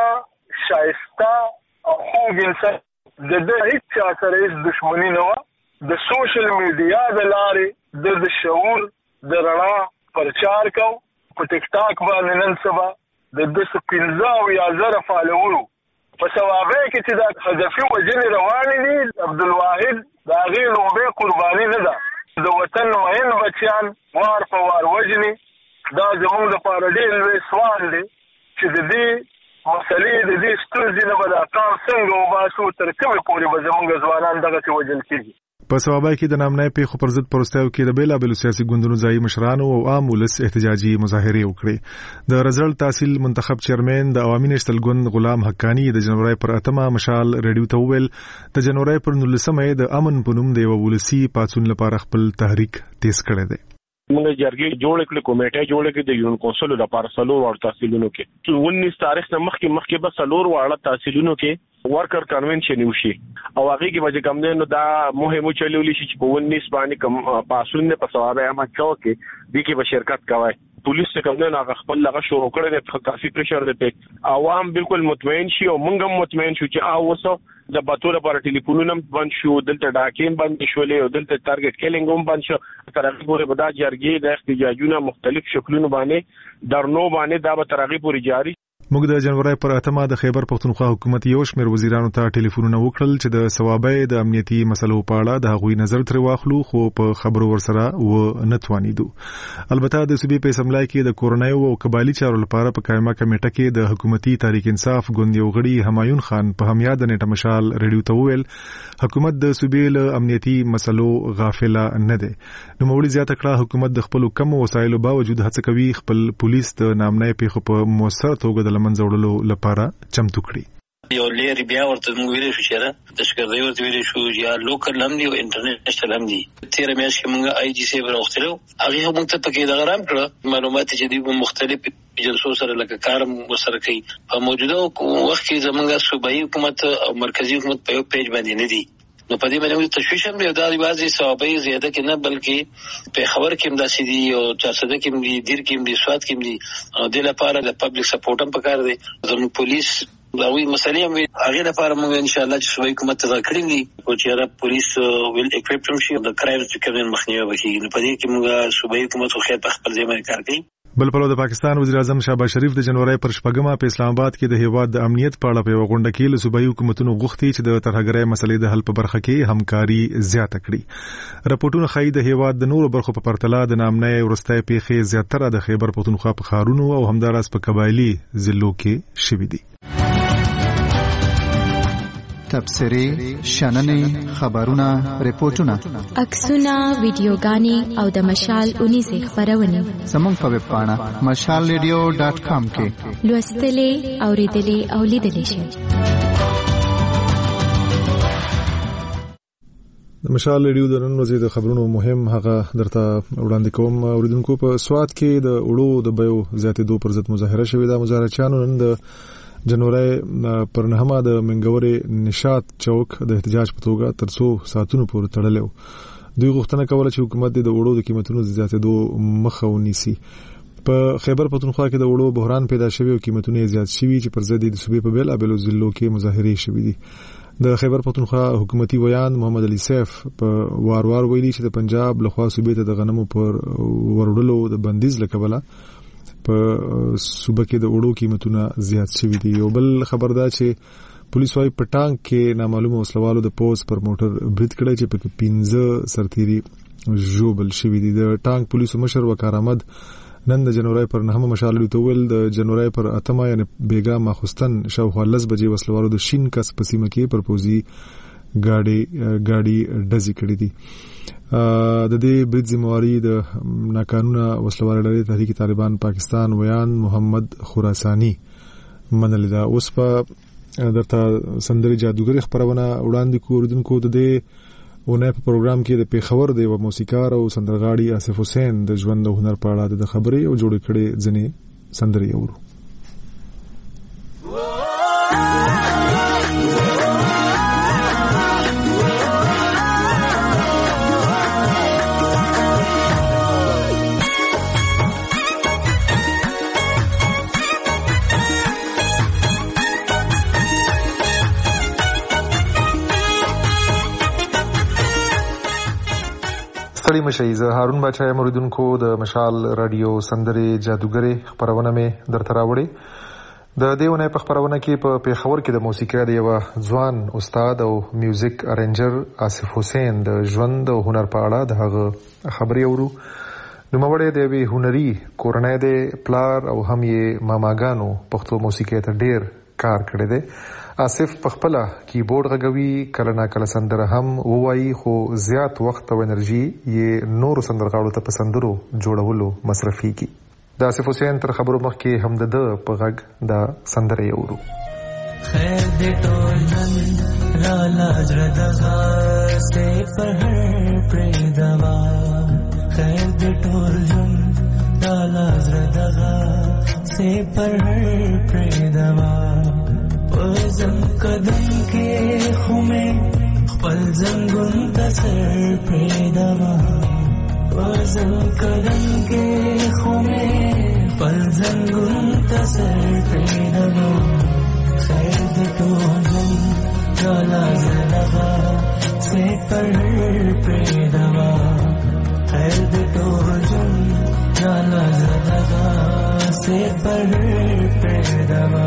شایسته او خوږ انسان د دې هیڅ چا سره هیڅ دښمني نه وه. د سوشل میډیا د لارې د د شعور د رڼا پرچار کو په ټیک ټاک باندې نن سبا د د پنځه او یا زره فالوورو په ثوابه کې چې دا هدفي وجنې روانې دي. عبدالواحد د هغې لومبۍ قرباني نه ده. د وطن مین بچیان وار په وار وجنې دا زموږ دپاره ډېر لوی سوال دی چې د دې مسلې د دې ستونزې نه به دا کار څنګه وباسو تر کومې پورې به زموږ ځوانان دغسې وژل کېږي. په ثوابه کې د نامنای پیښو پر ضد پروستیو کې د بیلابېلو سیاسي ګوندونو ځایي مشرانو او عام ولس احتجاجي مظاهرې وکړې. د رزلټ تحصیل منتخب چیرمن د عوامي نېشنل ګوند غلام حقانی د جنوري پر اتمه مشال ریډیو ته وویل د جنوري پر نولسمه د امن په نوم د یو ولسي پاڅون لپاره خپل تحریک تیز کړی دی. موږ جرګې جوړ کړې کمیټه جوړ کړې د یون کونسل لپاره څلور ور تحصیلونو کې اونیس تاریخ نه مخکې مخکې به څلور واړه تحصیلونو کې ورکر کنونشن وشي او هغه کې به کوم نه دا مهمه چلولې شي چې په اونیس باندې کوم پاسون نه په ثواب عمل چاو کې د کې به شرکت کوي. پولیس څنګه نه هغه خپل لغه شروع کړی د کافي پریشر دی عوام بالکل مطمئن شي او موږ هم مطمئن شو چې اوسه د باتوره پر ټلیفونونه بند شو دلته ډاکین بند شولې او دلته ټارګټ کیلینګ هم بند شو. تر هغه پورې به دا جرګې د احتجاجونو مختلف شکلونو باندې درنو باندې دا به تر هغه پورې جاری. موږ د جنوري پر اتمه د خیبر پښتونخوا حکومت یو شمېر وزیرانو ته ټلیفونونه وکړل چې د ثوابه د امنیتي مسلو په اړه د هغوی نظر تر واخلو خو په خبرو ورسره و نه توانیدو. البته د صوبې په اسمبلی کې د کورونای او قبایلی چارو لپاره په قائمه کمیټه کې د حکومتي تحریک انصاف ګوند یو غړي همایون خان په همیاد نیټه مشال ریډیو ته وویل حکومت د صوبې له امنیتي مسلو غافله نه ده. نو موږ زیاته کړه حکومت د خپل کم وسایلو باوجود هڅه کوي خپل پولیس د نامنای پیښو په موثر توګه منځوړلو لپاره چمتو کړي. یو لري بیا ورته موږ ویل شو چې د شکردي ورته ویل شو یا لوکل هم دی او انټرنیشنل هم دی. تیر میاشت کې موږ آی جی سی وروختلو هغه هم ته پکې د غرام کړه معلومات چې دی مختلف جلسو سره لکه کارم وسره کوي. په موجوده وخت کې زمونږ صوبایي حکومت او مرکزی حکومت په یو پیج باندې نه دي. نو په دې باندې تشویش هم دی دا بعضي ثوابي زیاده کې نه بلکې په خبر کې هم داسې دي او چارسده کې هم دي دیر کې هم دي سواد کې هم دي او د لپاره د پبلک سپورټ هم پکار دی. زموږ پولیس دا وی مسلې هم هغه لپاره موږ ان شاء الله چې صوبایي حکومت ته کړی دي او چې را پولیس ویل اکویپډ شي د کرایم څخه مخنیوي وکړي. نو په دې کې موږ صوبایي حکومت خو خیر په خپل ځای باندې کار کوي. بل پلو د پاکستان وزیر اعظم شهباز شریف د جنوري پر شپږمه په اسلام آباد کې د هیواد د امنیت په اړه په یو غونډه کې له صوبایي حکومتونو غوښتي چې د ترهګرۍ مسلې د حل په برخه کې همکاري زیاته کړي. راپورټونه ښایي د هیواد د نورو برخو په پرتله د نامنۍ ورستۍ پیښې زیاتره د خیبر پښتونخوا په ښارونو او همداراز په قبایلی ضلعو کې شوي دي. تبصرې شننې خبرونه ریپورتونه عکسونه ویډیوګانې او د مشال اونیزه خبرونه زموږ په ویب پاڼه مشال ریډیو ډاټ کام کې لوستلې اوریدلې او لیدلې شئ. د مشال ریډیو د نن ورځې د خبرونو مهم هغه درته وړاندې کوم. اوریدونکو په سوات کې د وړو د بیو زیاتېدو پر ضد مظاهره شوې ده. مظاهرچیانو نن د جنوري پر نهمه د منګورې نشاط چوک د احتجاج په توګه تر څو ساعتونو پورې تړلو. دوی غوښتنه کوله چې حکومت د وړو د قیمتونو زیاتېدو مخه ونیسي. په خیبر پختونخوا کې د وړو بحران پیدا شوی او قیمتونه زیات شوي چې پر ضد د صوبې په بیلابېلو ضلعو کې مظاهرې شوې دي. د خیبر پختونخوا حکومتي ویان محمد علي سیف په وار وار ویلي چې د پنجاب لخوا صوبې ته د غنمو پر وروړلو د بندیز لکبله په صوبه کې د وړو قیمتونه زیات شوي دي. یو بل خبر ده چې پولیس وايي په ټانک کې نامعلومه وسلوالو د پوز پر موټر برید کړی چې په پنځه سرتيري ژوبل شوي دي. د ټانک پولیسو مشر وقار احمد نن د جنوري پر نهمه مشال ته ویل د جنوري پر اتمه یعنی بیګا ماخستن شاوخوا لس بجې وسلوالو د شین کس په سیمه کې پر پوزي گاډي گاډي ډزې کړې دي. د دې برید ذمہواری د ناقانونه وسلوال ډلې تحریک طالبان پاکستان ویان محمد خراسانی منل دا. اوس په درته سندري جادوګری خبرونه وړاندې کوردونکو د دې ونه په پروګرام کې د پیښور دی او موسیقار او سندرغاړي آصف حسین د ژوند او هنر په اړه د خبرې او جوړ کړي ځنې سندري اورو. ستړي مشئ. زه هارون باچا یم. اوریدونکو د مشال رادیو سندري جادوګری خبرونه مې درته راوړې. د دې ونې په خبرونه کې په پیښور کې د موسیقۍ د یو ځوان استاد او میوزیک ارنجر آصف حسین د ژوند او هنر په اړه د هغه خبرې اورو. نوموړی د یوې هنري کورنۍ د پلار او هم یې ماماګانو پښتو موسیقۍ ته ډیر کار کړی دی. آصف په خپل کیبورډ غږوي، کله نا کله سندره هم وایي، خو زیات وخت او انرژي یې نور سندرغاړو ته په سندرو جوړولو مصرفيږي. د آصف حسین تر خبرو مخکې هم د په غږ د سندره اورو. خیر دې ټول نن را لاجر دغه سه پر هر پرې دوا، خیر دې ټول نن را لاجر دغه سه پر هر پرې دوا. پزم قدم کې خومه خپل زنګون ته سر پیداوا، پزم قدم کې خومه خپل زنګون ته سر پیداوا. خیر دې ټول رالا زلغا سے پر پیداوا، خیر دې ټول رالا زلغا سے پر پیداوا.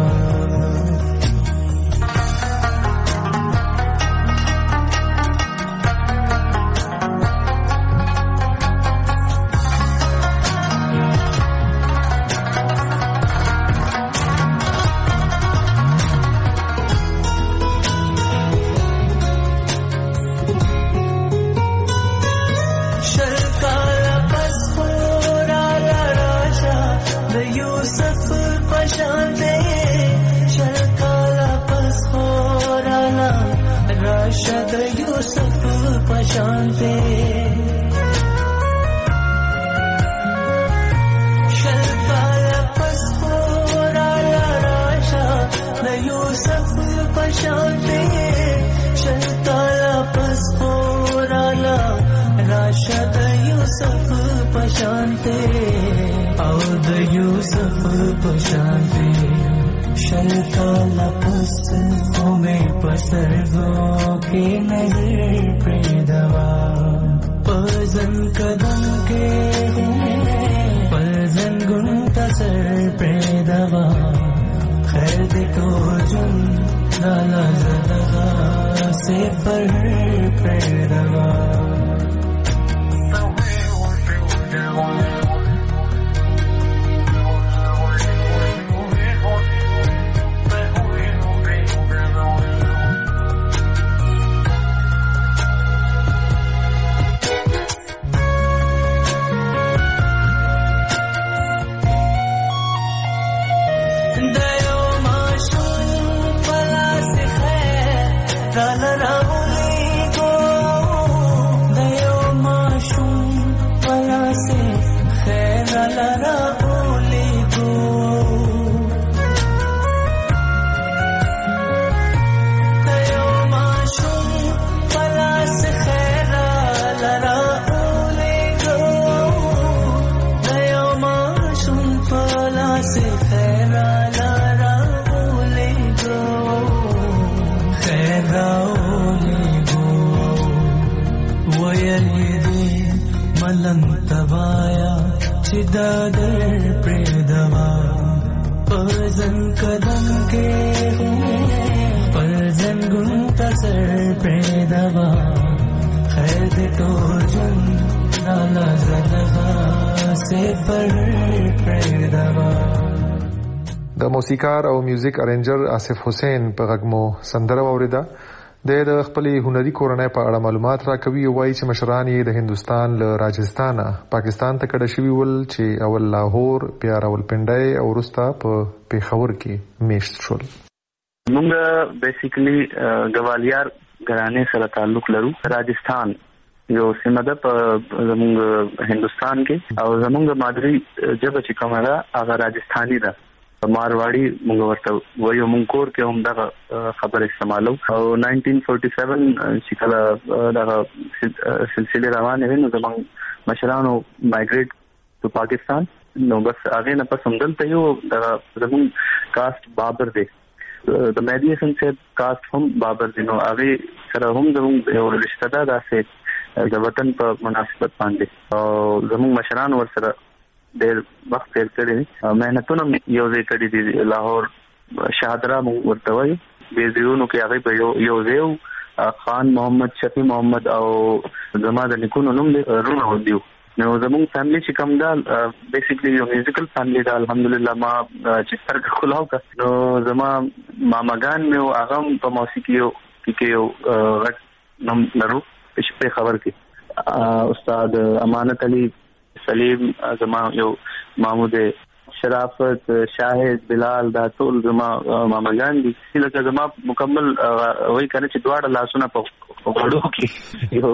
Rala Rauli ko ویلی دی ملنګ تبایا چې دا در پردوا پرزن قدم کې پرزن ګون تسر پردوا خیر دې ټول جن نالا زلغا سے پر پردوا. د موسیقار او میوزیک ارنجر آصف حسین په غږمو سندره واوریده. د خپل هنري کورنۍ په اړه معلومات راکوي او وایي چې مشران یې د هندستان له راجستان پاکستان ته کډه شوي ول چې اول لاهور بیا راولپنډۍ او وروسته په پیښور کې میشت شول. موږ بیسیکلی ګوالیار ګرانې سره تعلق لرو. راجستان یو سیمه ده په زموږ هندستان کې او زموږ مادری ژبه چې کومه ده هغه راجستاني ده. مارواړي موږ ورته وایو. موږ کور کې هم دغه خبره استعمالو او ناینټین فورټي سیون چې کله دغه سلسله روانه وي نو زموږ مشرانو مایګریټ ټو پاکستان نو بس هغه نه پس هم دلته یو دغه زموږ کاست بابر دی. د مهدی حسن صاحب کاست هم بابر دی نو هغه سره هم زموږ یو رشتہ ده داسې د وطن په مناسبت باندې او زموږ مشران ورسره ډېر وخت تیر کړی مهنتونه یو ځای کړي دي. لاهور شهادرا ورته وایي بیزیونو کې هغه په یو یو ځای خان محمد شفیع محمد او زما د نیکونو نوم رونه ودیو. نو زموږ فیملی چې کوم ده بیسیکلی یو میوزیکل فیملی ده. الحمدلله ما چې سترګې خلاو کړ نو زما ماماګان مې هغه په موسیقي کې یو غټ نوم لرو. په خبر کې استاد امانت علي سلیم زما یو محمود شرافت شاهد بلال دا ټول زما ماماګان دي. لکه زما مکمل وایي کنه چې دواړه لاسونه په وړو کې یو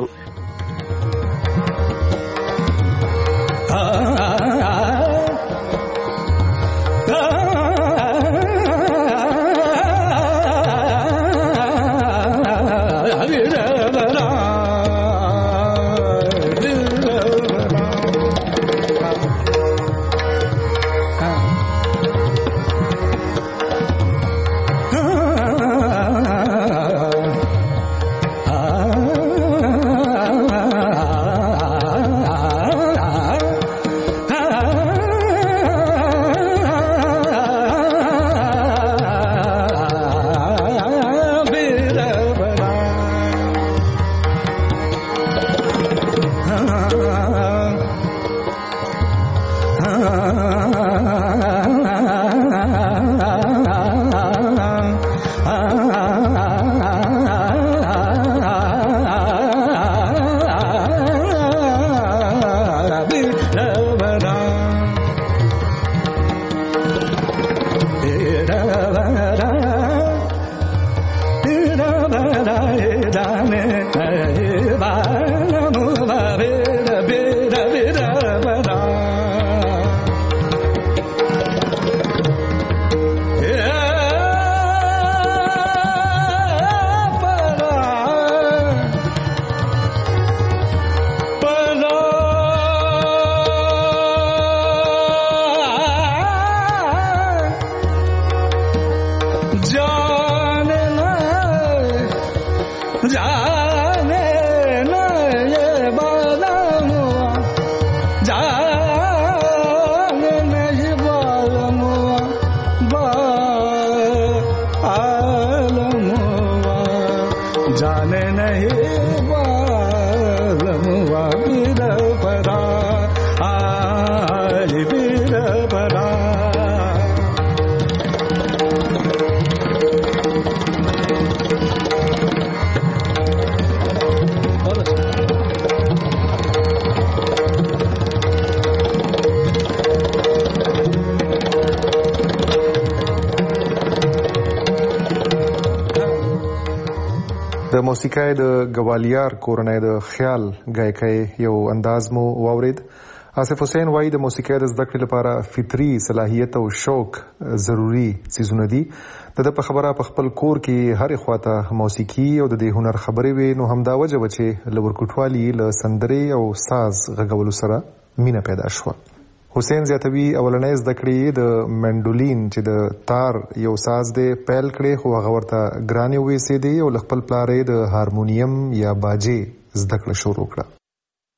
د موسیقۍ د ګوالیار کورنۍ د خیال ګایکۍ یو انداز مو واورید. آصف حسین وایي د موسیقۍ د زده کړې لپاره فطري صلاحیت او شوق ضروری څیزونه دي. د ده په خبره په خپل کور کې هرې خواته موسیقي او د دې هنر خبرې وي نو همدا وجه وه چې له ورکوټوالي له سندرې او ساز غږولو سره مینه پیدا شوه. حسین زیاتوي اولنۍ زده کړې د منډولین چې د تار یو ساز دی پیل کړې خو هغه ورته ګرانې ویسېدې او له خپل پلار یې د هارمونیم یا باجې زده کړه شروع کړه.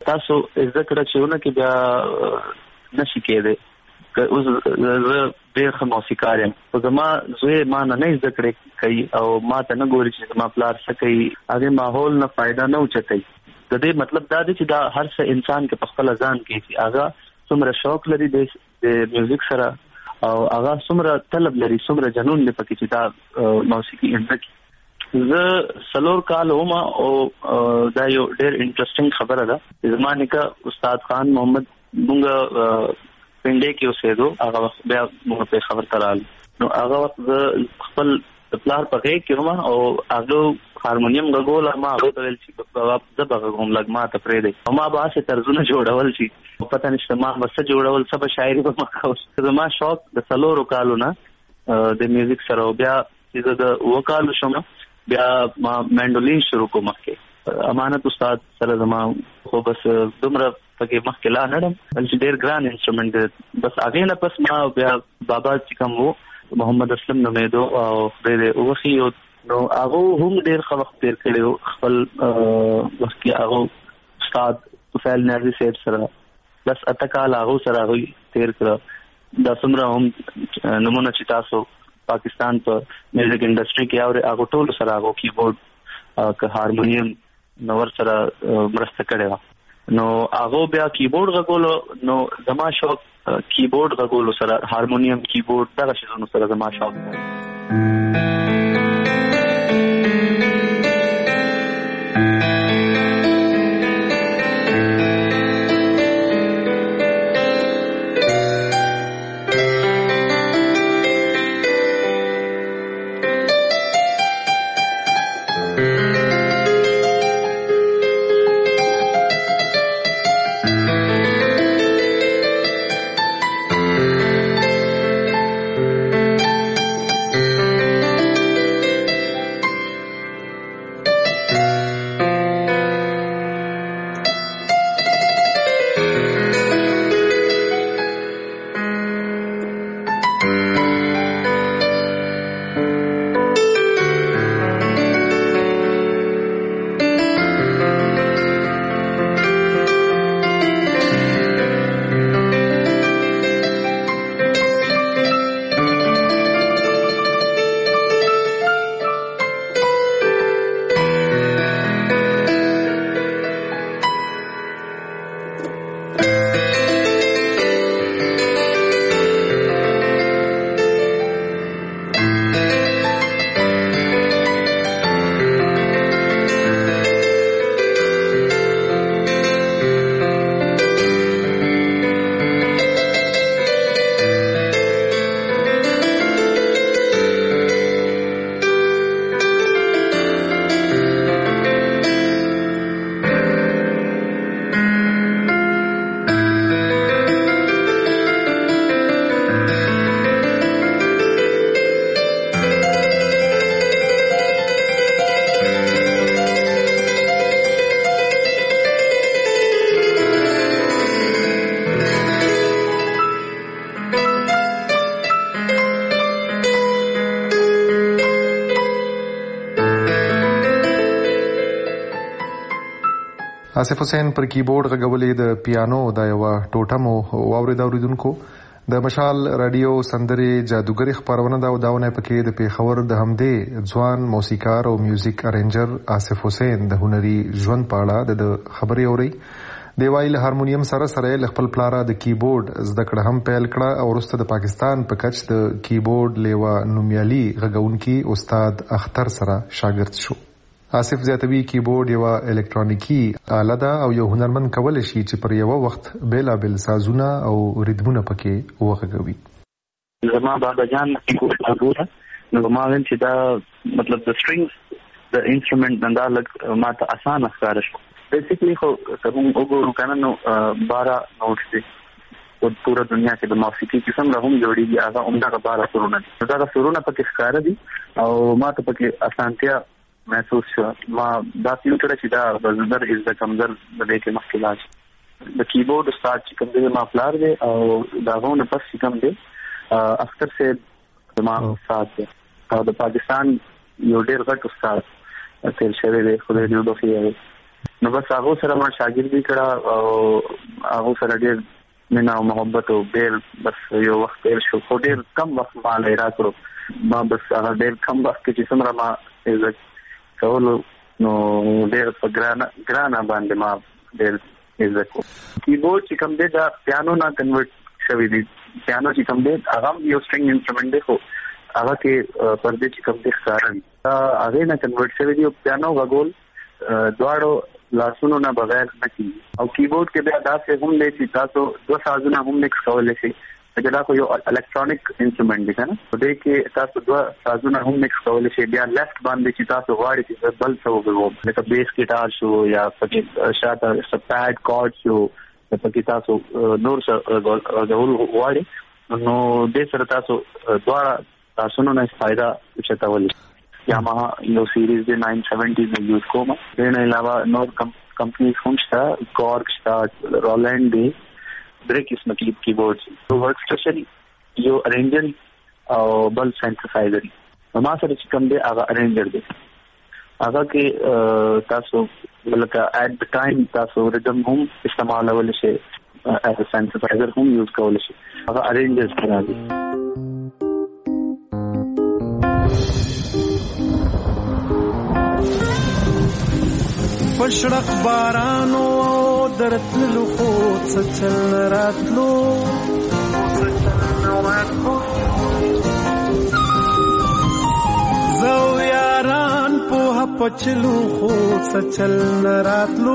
تاسو ذکر چېونه کې بیا نشي کېده که اوس زه ډېر ښه موسیقار یم خو زما زوی ما نه نه زده کړې کوي او ما ته نه ګوري چې زما پلار څه کوي هغې ماحول نه فایده نه اوچتوي د دې مطلب دا دی چې دا هر څه انسان کې په خپله ځان کې چې هغه څومره شوق لري د میوزیک سره او هغه څومره طلب لري څومره جنون دی پکې چې دا موسیقي زده کړي زه څلور کال وم او دا یو ډېر انټرسټینګ خبره ده زما نیکه استاد خان محمد مونږ پنډې کې اوسېدو هغه وخت بیا موږ په خبر ترال نو هغه وخت زه خپل پلار په غېږ کې وم او هغه هارمونیم غږول ما هغه ته ویل چې بابا زه به غږوم لږ ما ته پرېږدئ او ما به هسې طرزونه جوړول چې پته نشته ما به څه جوړول څه به شاعري به ما کول زما شوق د څلورو کالو نه د میوزیک سره او بیا چې زه د اووه کالو شم بیا ما مینډولین شروع کړو مخکې امانت استاد سره زما خو بس دومره پکې مخکې لا نړم چې ډېر ګران انسټرومنټ دی بس هغې نه پس ما بیا بابا چې کوم و محمد اسلم نومېدو او خدای دې وبخي نو هغه هم ډېر ښه وخت تېر کړی و خپل وخت کې هغه استاد طفیل نیازي صاحب سره بس اته کاله هغو سره هغوی تېر کړه دا څومره هم نومونه چې تاسو پاکستان په میوزیک انډسټري کې اورئ هغو ټولو سره هغو کیبورډ که هارمونیم نو ور سره مرسته کړې وه نو هغه بیا کیبورډ غږولو نو زما شوق کیبورډ غږولو سره هارمونیم کیبورډ دغه شیانو سره زما شوق دی آصف حسین پر کیبورډ غږولې د پیانو د یو ټوټه مو واورید اوریدونکو د مشال رادیو سندرې جادوګری خبرونه دا وداونه پکې د پیښور د همدې ځوان موسیقار او میوزیک ارینجر آصف حسین د هنري ژوند په اړه د خبرې اوري دی وایي له هارمونیم سره سره خپل پلاره د کیبورډ زده کړه هم پیل کړه او وروسته د پاکستان په کچ د کیبورډ لیوا نومیالي غږونکي استاد اختر سره شاګرد شو آصف زیاتوي کیبورډ یو الکترونیکی آله ده او یو هنرمند کولی شي چې پر یو وخت بیلابل سازونه او ریتمونه پکې وغږوي زما بابا جان کیبورډ غږوله نو ما ویل چې دا مطلب د سټرینګز د انسټرومنټ نه دا لږ ماته اسانه ښکاره شو بیسیکلی خو که موږ وګورو که نه نو بارہ نوټس دي او پوره دنیا کې د موسیقي چې څومره هم جوړېږي هغه همدغه بارہ سرونه دي دغه سرونه پکې ښکاره دي او ماته پکې اسانتیا محسوس شو ما دا فیل کړه چې دا بزدر از د کمزر د دې کې مخکې لاس د کیبورډ استاد چې کوم دی ما پلار دی او دا غوونه پس چې کوم دی اختر صاحب ما استاد دی او د پاکستان یو ډېر غټ استاد تیر شوی دی خدای دې وبخښي نو بس هغه سره ما شاګردي کړه او هغه سره ډېر مینا او محبت او ډېر بس یو وخت تیر شو خو ډېر کم وخت ما لای را کړو ما بس هغه ډېر کم وخت کې چې څومره ما عزت کولو نو ډېر په ګران ګران باندې ما ډېر عزت کو کیبورډ چې کوم دی دا پیانو نه کنورټ شوی دی پیانو چې کوم دی هغه یو سټرینګ انسټرومنټ دی خو هغه کې پردې چې کوم دی ښکاري هغه نه کنورټ شوی دی او پیانو غول دواړو لاسونو نه بغیر نه کیږي او کیبورډ کې بیا داسې هم دی چې تاسو دوه سازونه هم مکس کولی شئ دا خو یو الکترونیک انسټرومنټ دی کنه په دې کې تاسو دوه سازونه هم مکس کولی شئ بیا لیفت باندې چې تاسو غواړئ چې بل څه وګورئ لکه بیس ګیټار شو یا پکې شاته سپاډ کارډ شو پکې تاسو نور څه غواړئ نو دې سره تاسو دواړه تاسو نه فائدہ چتاولی یاماها یو سیریز دی ناین سیونٹی میں یوز کوم دې نه علاوه نور کمپنیز هم شته کارګ شته رولند دی درې قسمه کې کیبورډ یو ورک سټیشن یو ارینجر او بل سینثسایزر ما سره چې کوم دی هغه ارینجر دی هغه کې تاسو لکه ایٹ د ټایم تاسو ریدم هم استعمالول شي ایز سینثسایزر هم یوز کول شي هغه ارینجر سره دی پشړق بارانو درتلو خو څچل راتلو زو یاران په پچلو خو څچل راتلو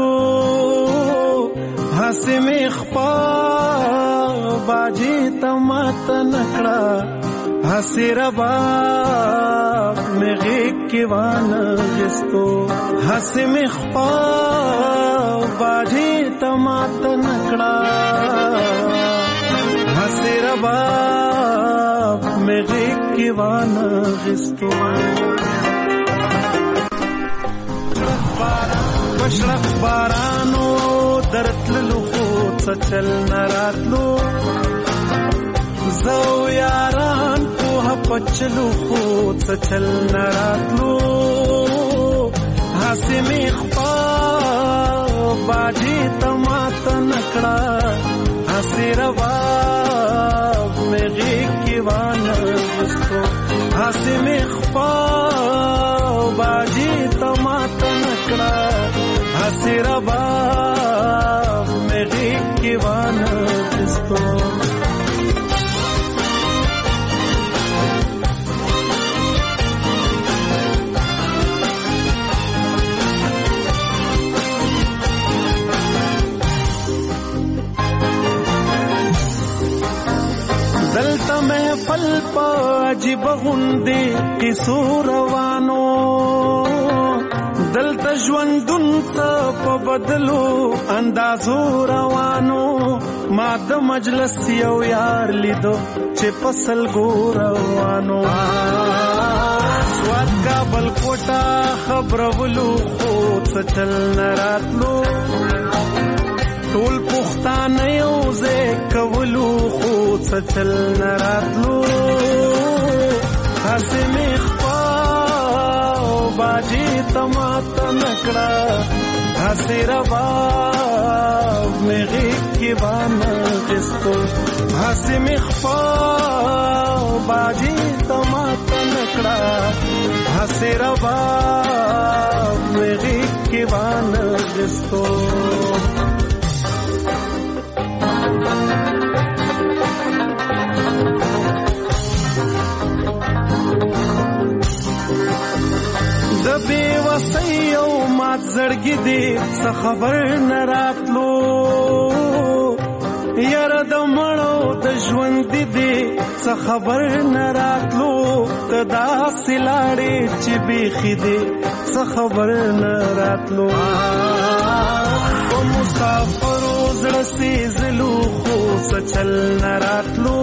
هسه مخ پا باجی تمات نکړه هسه ربا مغه کې وانه جستو هسه مخ پا باجی تمات نکړه هسه ربا مغه کې وانه جستو بشرق بارانو درتللو خو څچل نراتلو زو یاران په پچلو خو څچل نراتلو هسه میخ پا باجی تمات نکړه هسه روا مغه کی وانه جستو هسه میخ پا باجی تمات نکړه هسه روا مغه کی وانه جستو دلته محفل په عجیب غوندې قصو روانو دلته ژوندون څه په بدلو اندازو روانو ما د مجلس یو یار لیدو چې پسل ګو روانو سواد کابل کوټه خبرولو خو څه چل نراتلو ټول پښتانه یو ځای کولو خو څه چل نراتلو هسه مخ پا باجی تمات نکړه هسه روا مغه کی وانه جستو هسه مخ پا باجی تمات نکړه هسه روا مغه کی وانه جستو د بی وسیو مات زړګی دې څه خبر نه راتلو یار د مړو د ژوند دې څه خبر نه راتلو ته داسې لاړې چې بیخي دې څه خبر نه راتلو او مسافرو زړه سیزلو خو څه چل نه راتلو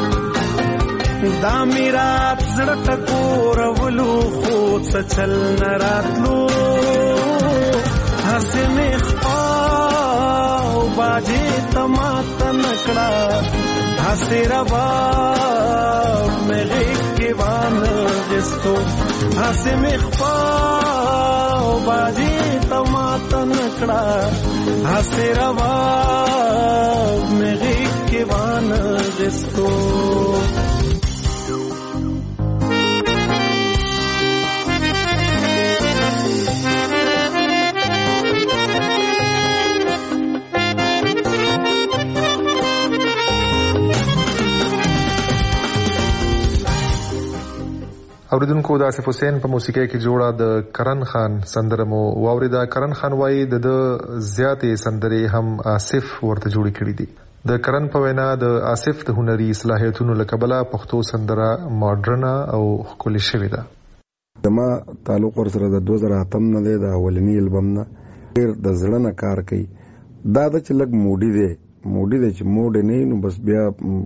دا میرات زړه ټکور ولو خو څه چل نراتلو هسه مخ پا باجی تمات نکړه هسه روا مغه کی وانه جستو هسه مخفا بازی تماتن کړه هسه روا مغه کې وان دستو اوریدونکو د آصف حسین په موسیقۍ کې جوړه د کرن خان سندره مو واوریدا. کرن خان وایي د زیاتې سندرې هم آصف ورته جوړې کړې دي. د کرن په وینا د آصف د هنري صلاحیتونو له کبله پښتو سندره ماډرنه او ښکلې شوې ده. زما تعلق ورسره د دوه زره اتم نه دی، د اولني البم نه. ډېر د زړه نه کار کوي. دا د چې لږ موډي دی موډي دی چې موډ نه نو بس بیا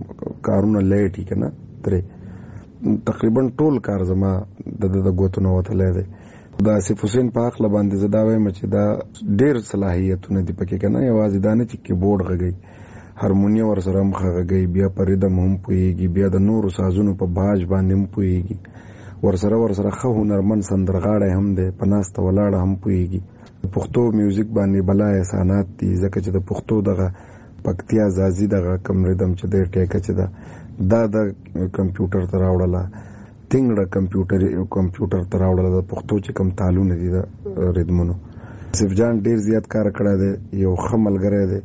کارونه لیټي که نه ترې تقریبا ټول کار زما د د ګوتونه وتلی دی. د آصف حسین په هکله باندې زه دا وایم چې دا ډېر صلاحیتونه دي پکې که نه. یوازې دا نه چې کیبورډ غږوي، هارمونیه ورسره هم ښه غږوي، بیا په ریدم هم پوهېږي، بیا د نورو سازونو په باج باندې هم پوهېږي، ورسره ورسره ښه هنرمند سندرغاړی هم دی، په ناسته ولاړه هم پوهېږي. د پښتو میوزیک باندې بلا احسانات دي، ځکه چې د پښتو دغه پکتیا زازي دغه کم ریدم چې دی ټیکه چې ده دا د کمپیوټر ته راوړله، تینګړه کمپیوټر کمپیوټر ته راوړله د پښتو چې کم تالونه دي د ریدمونو. آصف جان ډېر زیات کار کړی دی، یو ښه ملګری دی،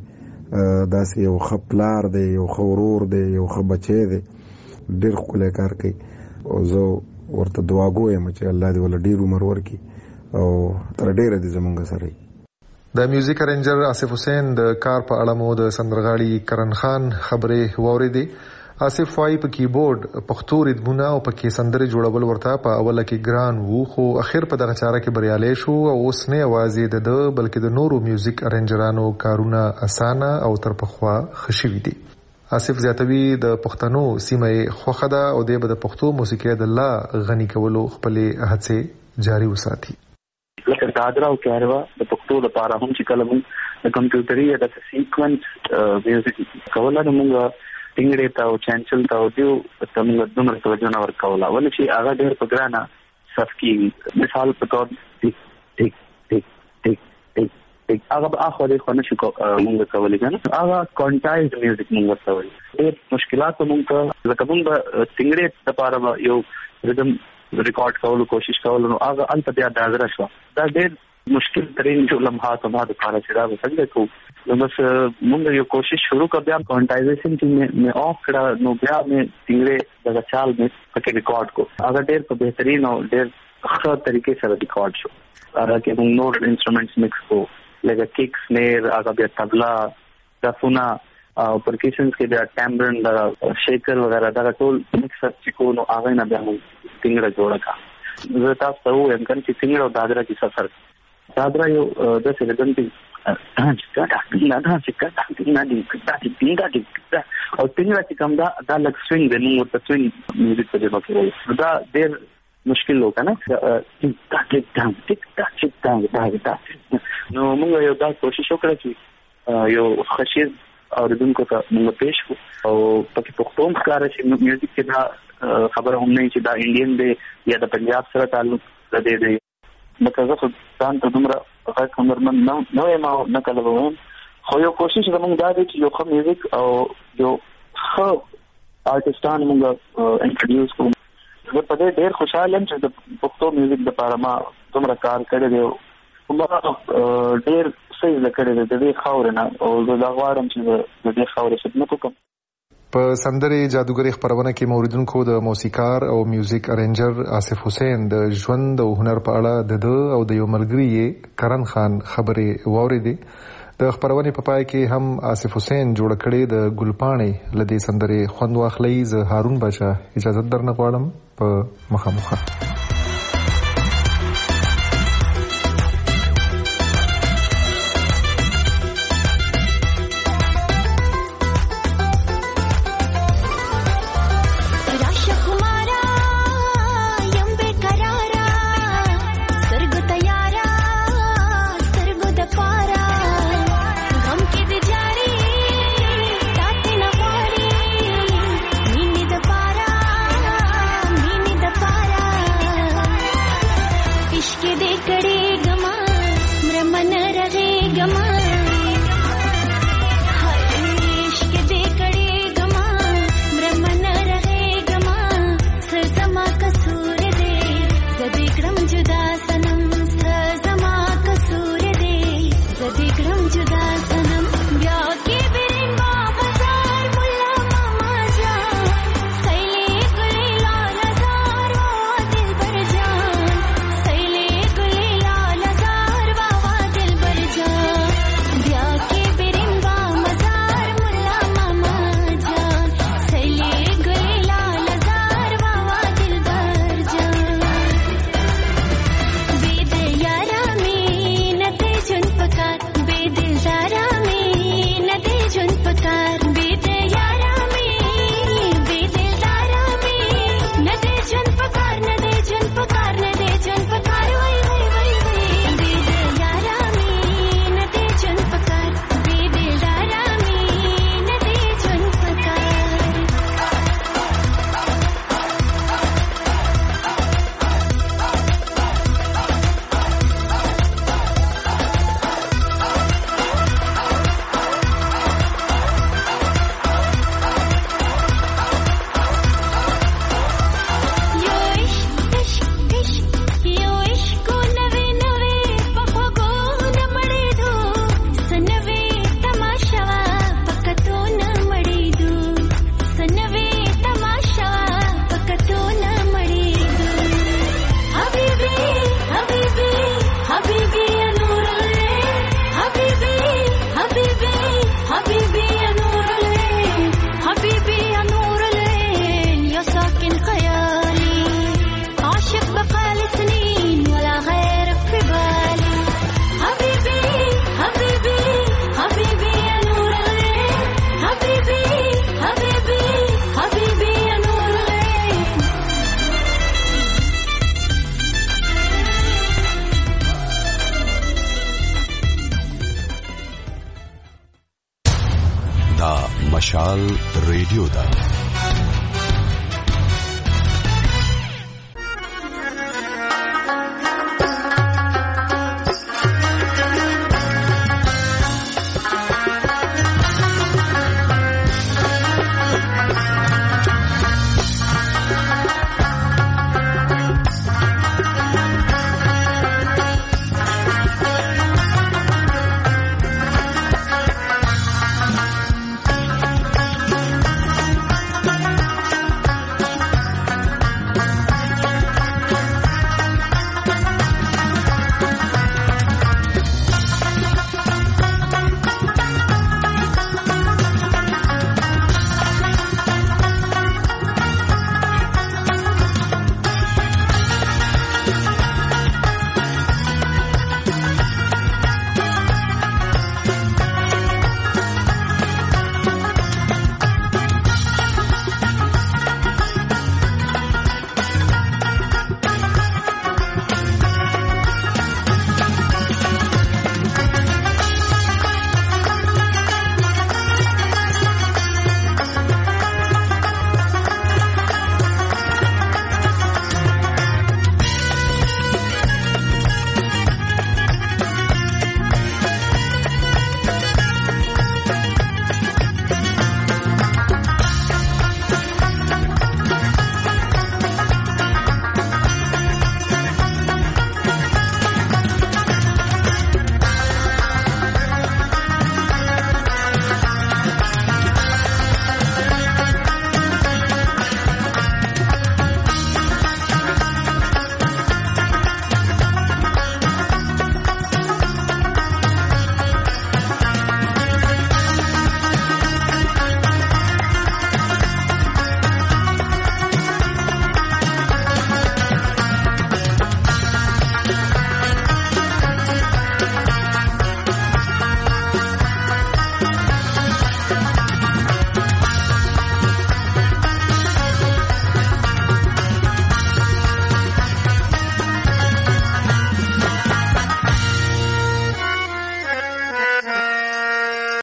داسې یو ښه پلار دی، یو ښه ورور دی، یو ښه بچی دی، ډېر ښکلی کار کوي. او زه ورته دعاګو یم چې الله دې ولله ډېر عمر ورکړي او تر ډېره دې زموږ سره وي. د میوزیک ارینجر آصف حسین د کار په اړه مو د سندرغاړي کرن خان خبرې واورېدې. آصف وایي په کیبورډ پښتو ریتمونه او پکې سندرې جوړول ورته په اوله کې ګران وو، خو اخر په دغه چاره کې بریالی شو او اوس نه یوازې د ده بلکې د نورو میوزیک ارینجرانو کارونه اسانه او تر پخوا ښه شوي دي. آصف زیاتوي د پښتنو سیمه یې خوښه ده او دی به د پښتو موسیقۍ د لا غني کولو خپلې هڅې جاري وساتي. لکه دادرا او کاروا د پښتو لپاره هم چې کله موږ د کمپیوټري د سیکوینس میوزیک کوله نو موږ ټینګړې ته او چانچل ته او دیو ته موږ دومره توجه نه ورکوله، ولې چې هغه ډېر په ګرانه صف کېږي. مثال په طور ټیک ټیک ټیک ټیک ټیک ټیک هغه به اخوا دی خو نه شو موږ کولی که نه، هغه کونټایزډ میوزیک موږ ورته وایي. ډېر مشکلات به موږ ته لکه موږ به ټینګړې دپاره به یو ریدم ریکارډ کولو کوشش کولو نو هغه هلته بیا دازره شوه. دا ډېر مشکل ترین جو لمحات ما دپاره چې دا به څنګه کوو نو بس موږ یو کوشش شروع کړ، بیا کونټایزیشن چې مې آف کړه نو بیا مې ټینګړې دغه چال مې پکې ریکارډ کو. هغه ډېر په بهترین او ډېر ښه طریقې سره ریکارډ شو. هغه کې موږ نور انسټرومنټس مکس کو، لکه کیک، سنیر، هغه بیا طبله، دفونه او پرکشنز کې بیا ټامبرن، دغه شیکر وغیره دغه ټول مکس چې کو نو هغه نه بیا موږ ټینګړه جوړه کړه. زه تاسو ته ووایم که چې ټینګړه او دادره کې سفر دادره یو داسې ریدم دی او ټینګړه چې کوم دا دا لږ سوینګ دی، موږ ورته سوینګ میوزیک په ژبه کې وایو. دا ډېر مشکل و که نه، نو موږ یو دا کوشش وکړه چې یو ښه شعر اورېدونکو ته موږ پېښ کړو او پکې پښتو هم ښکاره شي. میوزیک کې دا خبره هم نه چې دا انډین دی یا د پنجاب سره تعلق لري دی. لکه زه خو ځان ته دومره غږ هنرمند نه یم او نه کله به وایم، خو یو کوشش زموږ دا دی چې یو ښه میوزیک او یو ښه آرټسټان موږ انټروډیوس کړو. زه په دې ډېر خوشحاله یم چې د پښتو میوزیک دپاره ما دومره کار کړی دی، ما ډېر څه زده کړی دی د دې خاورې نه او زه دا غواړم چې د دې خاورې خدمت وکړم. په سندرې جادوګرۍ خپرونه کې موریدونکو د موسیقار او میوزیک ارینجر آصف حسین د ژوند او هنر په اړه د ده او د یو ملګري یې کرن خان خبرې واورېدې. د خپرونې په پای کې هم آصف حسین جوړه کړې د ګلپاڼې له دې سندرې خوند واخلئ. زه هارون باچا اجازه درنه غواړم په مخامخه. Para دا مشال ریډیو دا